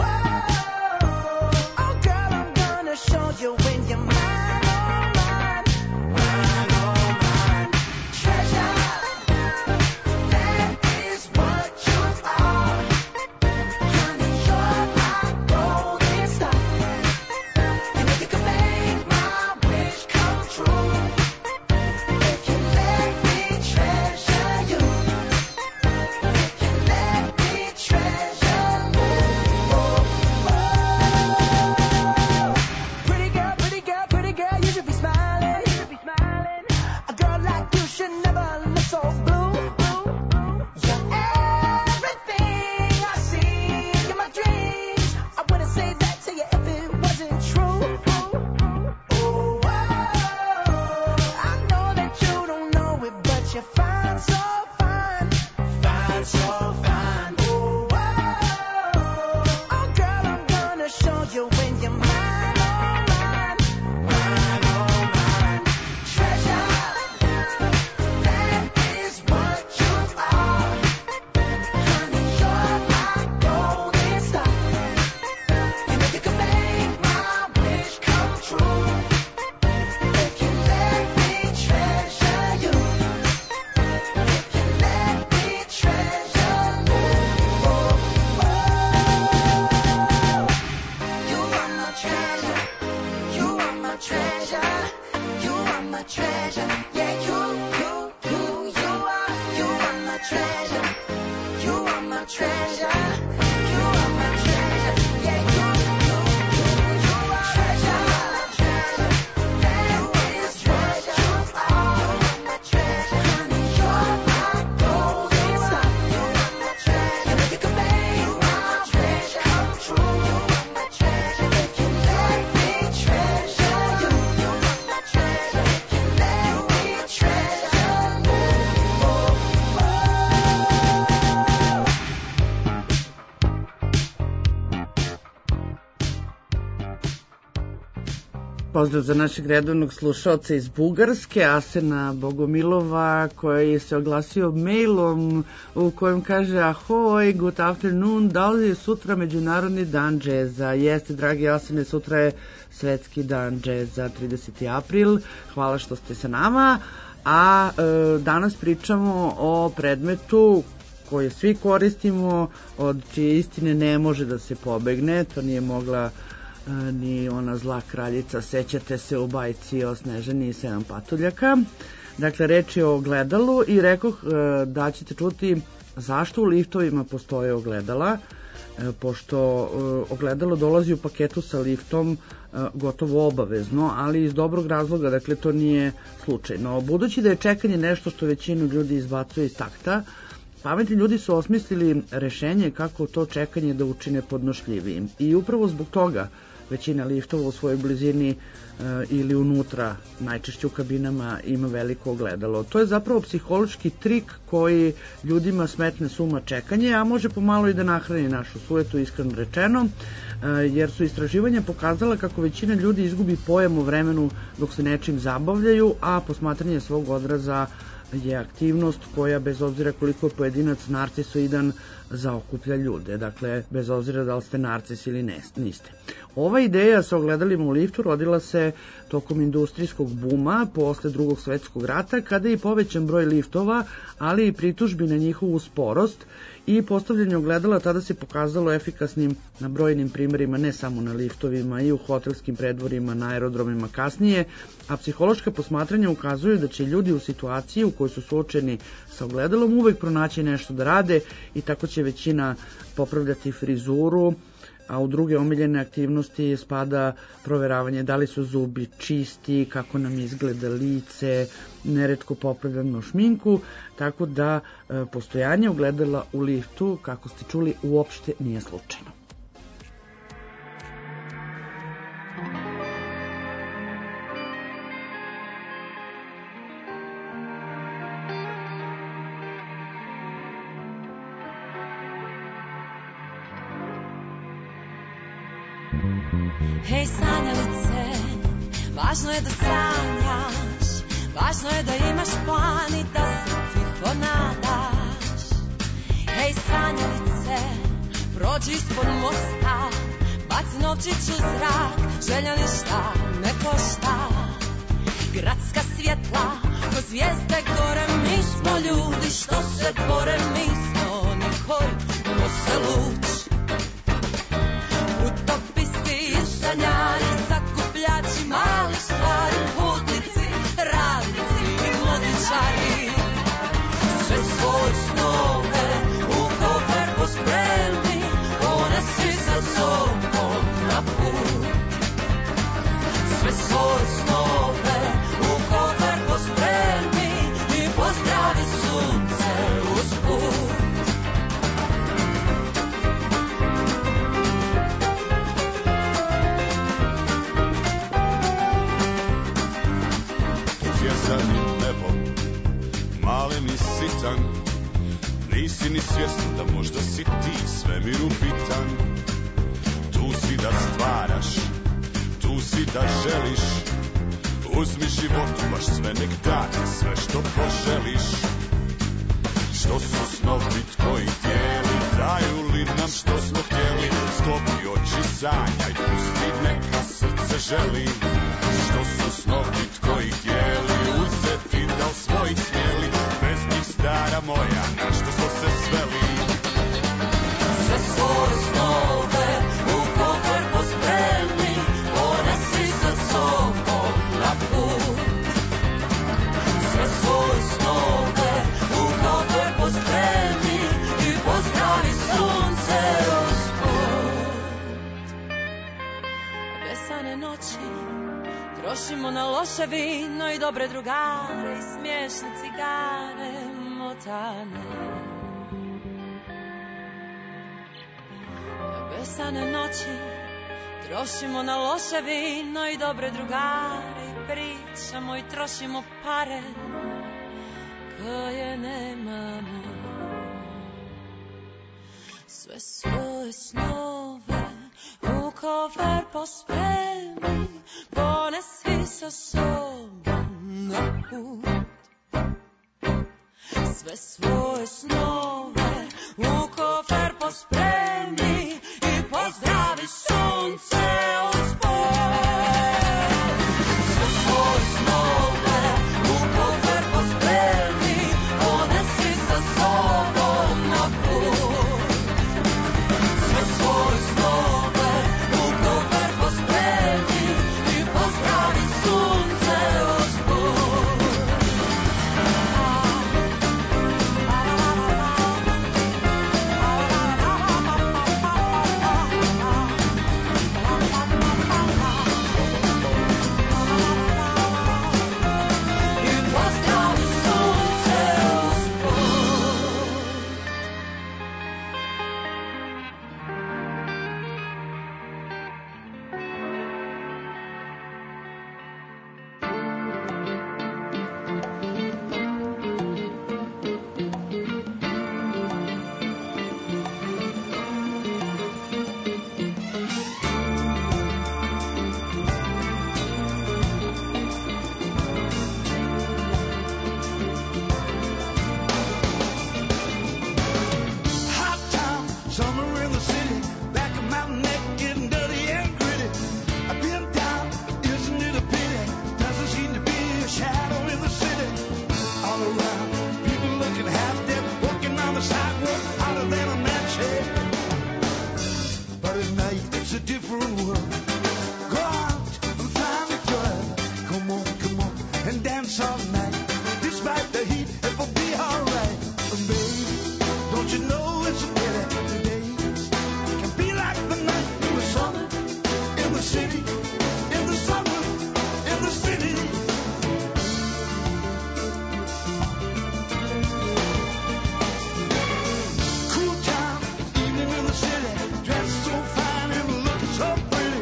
E: girl, I'm gonna show you when you're mine, oh mine. Mine, oh mine. Treasure, that is what you are. Honey, you're my golden star. And if you could make my wish come true, if you let me treasure you, if you let me treasure you. Pretty girl, you should be smiling. A girl like you should never look so blue. You're everything I see in my dreams. I wouldn't say that to you if it wasn't true. Oh, I know that you don't know it, but you're fine, so fine. Fine, so fine. Oh, girl, I'm gonna show you when you're mine, oh mine. Mine, oh mine. Treasure, that is what you are. Honey, you're my golden star. And if you could make my wish come true, if you let me treasure you, if you let me treasure you. You are my treasure. You are my treasure. You are my treasure. Yeah, you are my treasure. You are my treasure. You are my treasure. Yeah, you are treasure. That is what you are. My treasure. Honey, you're my golden star. You are my treasure. And if you could make my wish come true, you are my treasure. If you let me treasure you, you are my treasure. If you let me treasure you.
D: Pozdrav za našeg redovnog slušaoca iz Bugarske, Asena Bogomilova, koji se oglasio mailom u kojem kaže: Ahoj, good afternoon, da li je sutra Međunarodni dan džeza? Jeste, dragi Asene, sutra je Svetski dan džeza, 30. april. Hvala što ste sa nama. A danas pričamo o predmetu koje svi koristimo, od čije istine ne može da se pobegne. To nije mogla ni ona zla kraljica, sećate se u bajci o Snežani i 7 patuljaka. Dakle, reč je o ogledalu i rekoh da ćete čuti zašto u liftovima postoje ogledala, pošto ogledalo dolazi u paketu sa liftom gotovo obavezno, ali iz dobrog razloga, dakle to nije slučajno. Budući da je čekanje nešto što većinu ljudi izbacuje iz takta, pametni ljudi su osmislili rešenje kako to čekanje da učine podnošljivijim. I upravo zbog toga većina liftova u svojoj blizini ili unutra, najčešće u kabinama, ima veliko ogledalo. To je zapravo psihološki trik koji ljudima smetne suma čekanje, a može pomalo i da nahrani našu sujetu, iskreno rečeno, jer su istraživanja pokazala kako većina ljudi izgubi pojam o vremenu dok se nečim zabavljaju, a posmatranje svog odraza je aktivnost koja, bez obzira koliko je pojedinac narcisoidan, zaokuplja ljude. Dakle, bez obzira da li ste narcis ili niste. Ova ideja sa ogledalima u liftu rodila se tokom industrijskog buma posle Drugog svetskog rata, kada je povećan broj liftova, ali i pritužbi na njihovu sporost, i postavljanje ogledala tada se pokazalo efikasnim na brojnim primerima, ne samo na liftovima, i u hotelskim predvorima, na aerodromima kasnije, a psihološka posmatranja ukazuju da će ljudi u situaciji u kojoj su suočeni sa ogledalom uvek pronaći nešto da rade, i tako će većina popravljati frizuru, a u druge omiljene aktivnosti spada proveravanje da li su zubi čisti, kako nam izgleda lice, neretko popravljamo šminku, tako da postojanje ogledala u liftu, kako ste čuli, uopšte nije slučajno.
F: Hej sanjalice, važno je da sanjaš, važno je da imaš plan i da se tiho nadaš. Hej sanjalice, prođi ispod mosta, baci novčić u zrak, želja ništa ne košta. Gradska svjetla, ko zvijezde gore, mi smo ljudi što se bore, mi smo oni koji nose luč. Utopisti, sanjari, sakupljači malih stvari, putnici, radnici i mladičari. Sve svoje snove u kofer pospremi, ponesi sa sobom na put. Sve svoje snove u kofer pospremi i pozdravi sunce usput.
G: Utjezanim nebom, malen i sitan, nisi ni svjestan da možda si ti svemiru bitan. Tu si da stvaraš, tu si da želiš, uzmi životu baš sve nek dati, sve što poželiš. Što su snovi tvoji tijeli, daju li nam što smo htjeli, sklopi oči, sanjaj, pusti neka srce želi. Što su snovi tvoji tijeli, uzeti da u svojih smjeli, bez njih stara moja, na što smo se sveli.
F: Sve svoje snove u kofer pospremi, ponesi sa sobom na put. Sve svoje snove u kofer pospremi i pozdravi sunce usput. Besane noći trošimo na loše vino i dobre drugare i smiješne cigare motane. Besane noći trošimo na loše vino i dobre drugare i pričamo i trošimo pare koje nemamo. Sve svoje snove u kofer pospremi, ponesi sa sobom na put. Sve svoje snove u kofer pospremi i pozdravi sunce usput. Sve svoje snove u kofer pospremi, ponesi sa sobom na put. Sve svoje snove u kofer pospremi i pozdravi sunce usput.
K: Cool town, evening in the city, dressed so fine and looking so pretty.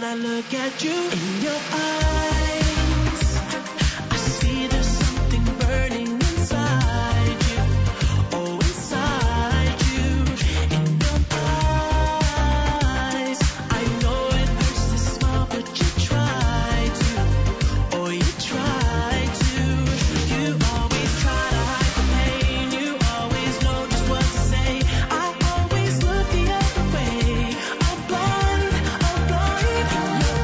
J: I look at you in your eyes, I see there's something burning inside you. Oh, inside you, in your eyes. I know it hurts to smile, but you try to. Oh, you try to. You always try to hide the pain. You always know just what to say. I always look the other way. I'm blind, I'm blind. Your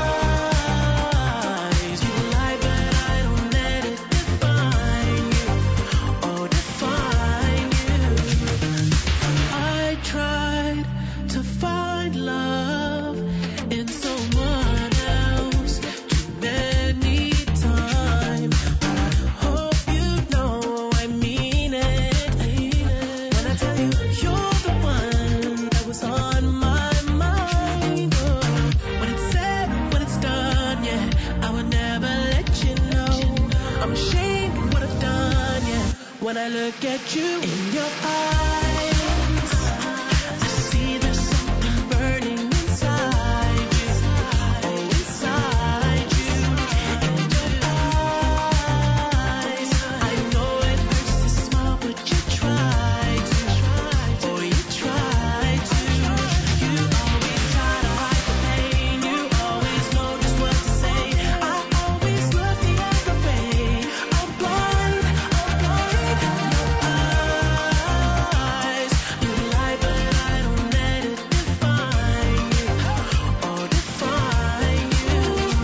J: eyes, you lie, but I don't let it define you. Oh, define you. I tried to find love in someone else too many times. I hope you know I mean it. When I tell you you're the one that was on my mind. When it's said, when it's done, yeah, I would never let you know. I'm ashamed of what I've done, yeah. When I look at you in your eyes, I see there's something burning inside you. Oh, inside you, in your eyes. I know it hurts to smile, but you try to. Oh, you try to. You always try to hide the pain. You always know just what to say. I always look the other way. I'm blind, I'm blind. Your eyes, you lie, but I don't let it define you. Oh, define you.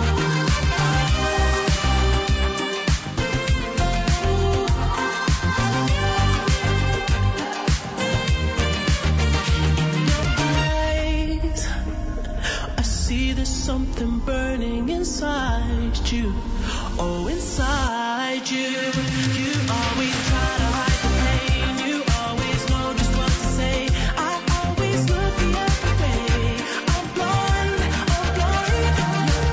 J: Eyes, I see there's something burning inside you. Oh, inside you. You always try to hide the pain. You always know just what to say. I always look the other way. I'm blind, I'm blind. Your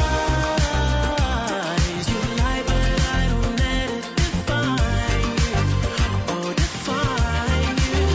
J: eyes, you lie, but I don't let it define you. Oh, define you.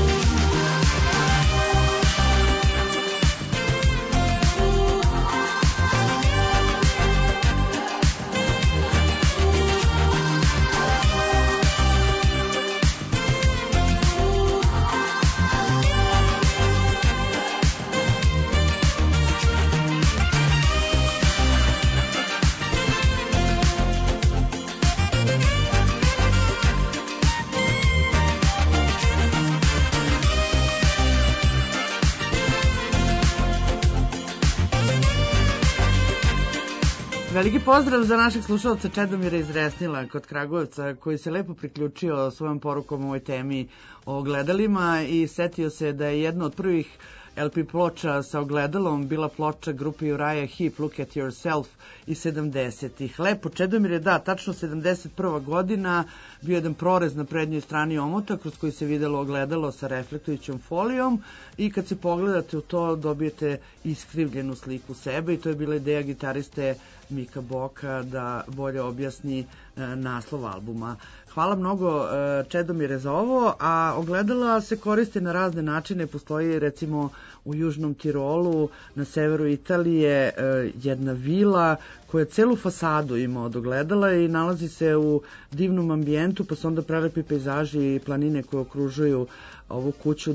D: Veliki pozdrav za našeg slušalca Čedomira iz Resnila kod Kragujevca, koji se lepo priključio svojom porukom o ovoj temi o ogledalima i setio se da je jedna od prvih LP ploča sa ogledalom bila ploča grupe Uriah Heep, Look at Yourself iz 70-ih. Lepo, Čedomir je, da, tačno 71. godina, bio jedan prorez na prednjoj strani omota kroz koji se videlo ogledalo sa reflektujućom folijom i kad se pogledate u to dobijete iskrivljenu sliku sebe i to je bila ideja gitariste Mika Boka da bolje objasni naslov albuma. Hvala mnogo Čedomire za ovo, a ogledala se koriste na razne načine. Postoji recimo u Južnom Tirolu, na severu Italije, jedna vila koja celu fasadu ima od ogledala i nalazi se u divnom ambijentu, pa su onda prelepi pejzaži i planine koje okružuju ovu kuću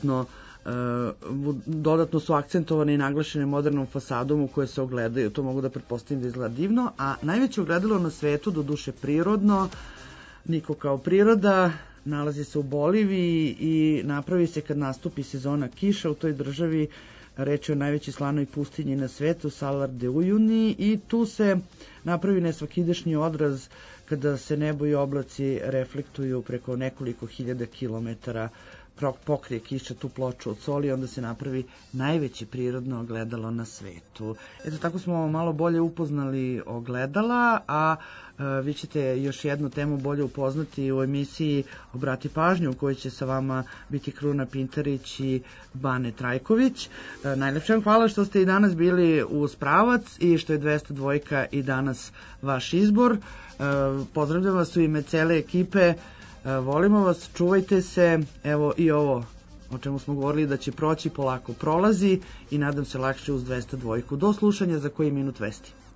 D: dodatno su akcentovane i naglašene modernom fasadom u kojoj se ogledaju. To mogu da pretpostavim da izgleda divno, a najveće ogledalo na svetu, do duše prirodno, niko kao priroda, nalazi se u Boliviji i napravi se kad nastupi sezona kiša u toj državi. Reč je o najvećoj slanoj pustinji na svetu, Salar de Uyuni, i tu se napravi nesvakidašnji odraz kada se nebo i oblaci reflektuju preko nekoliko hiljada kilometara, pokrije kiša tu ploču od soli, onda se napravi najveće prirodno ogledalo na svetu. Eto, tako smo malo bolje upoznali ogledala, a vi ćete još jednu temu bolje upoznati u emisiji Obrati pažnju, u kojoj će sa vama biti Kruna Pintarić i Bane Trajković. Najlepše vam hvala što ste i danas bili uz pravac i što je 202 i danas vaš izbor. Pozdravljam vas u ime cele ekipe. Volimo vas, čuvajte se, evo i ovo o čemu smo govorili da će proći polako prolazi i nadam se lakše uz 202. Do slušanja za koji minut vesti.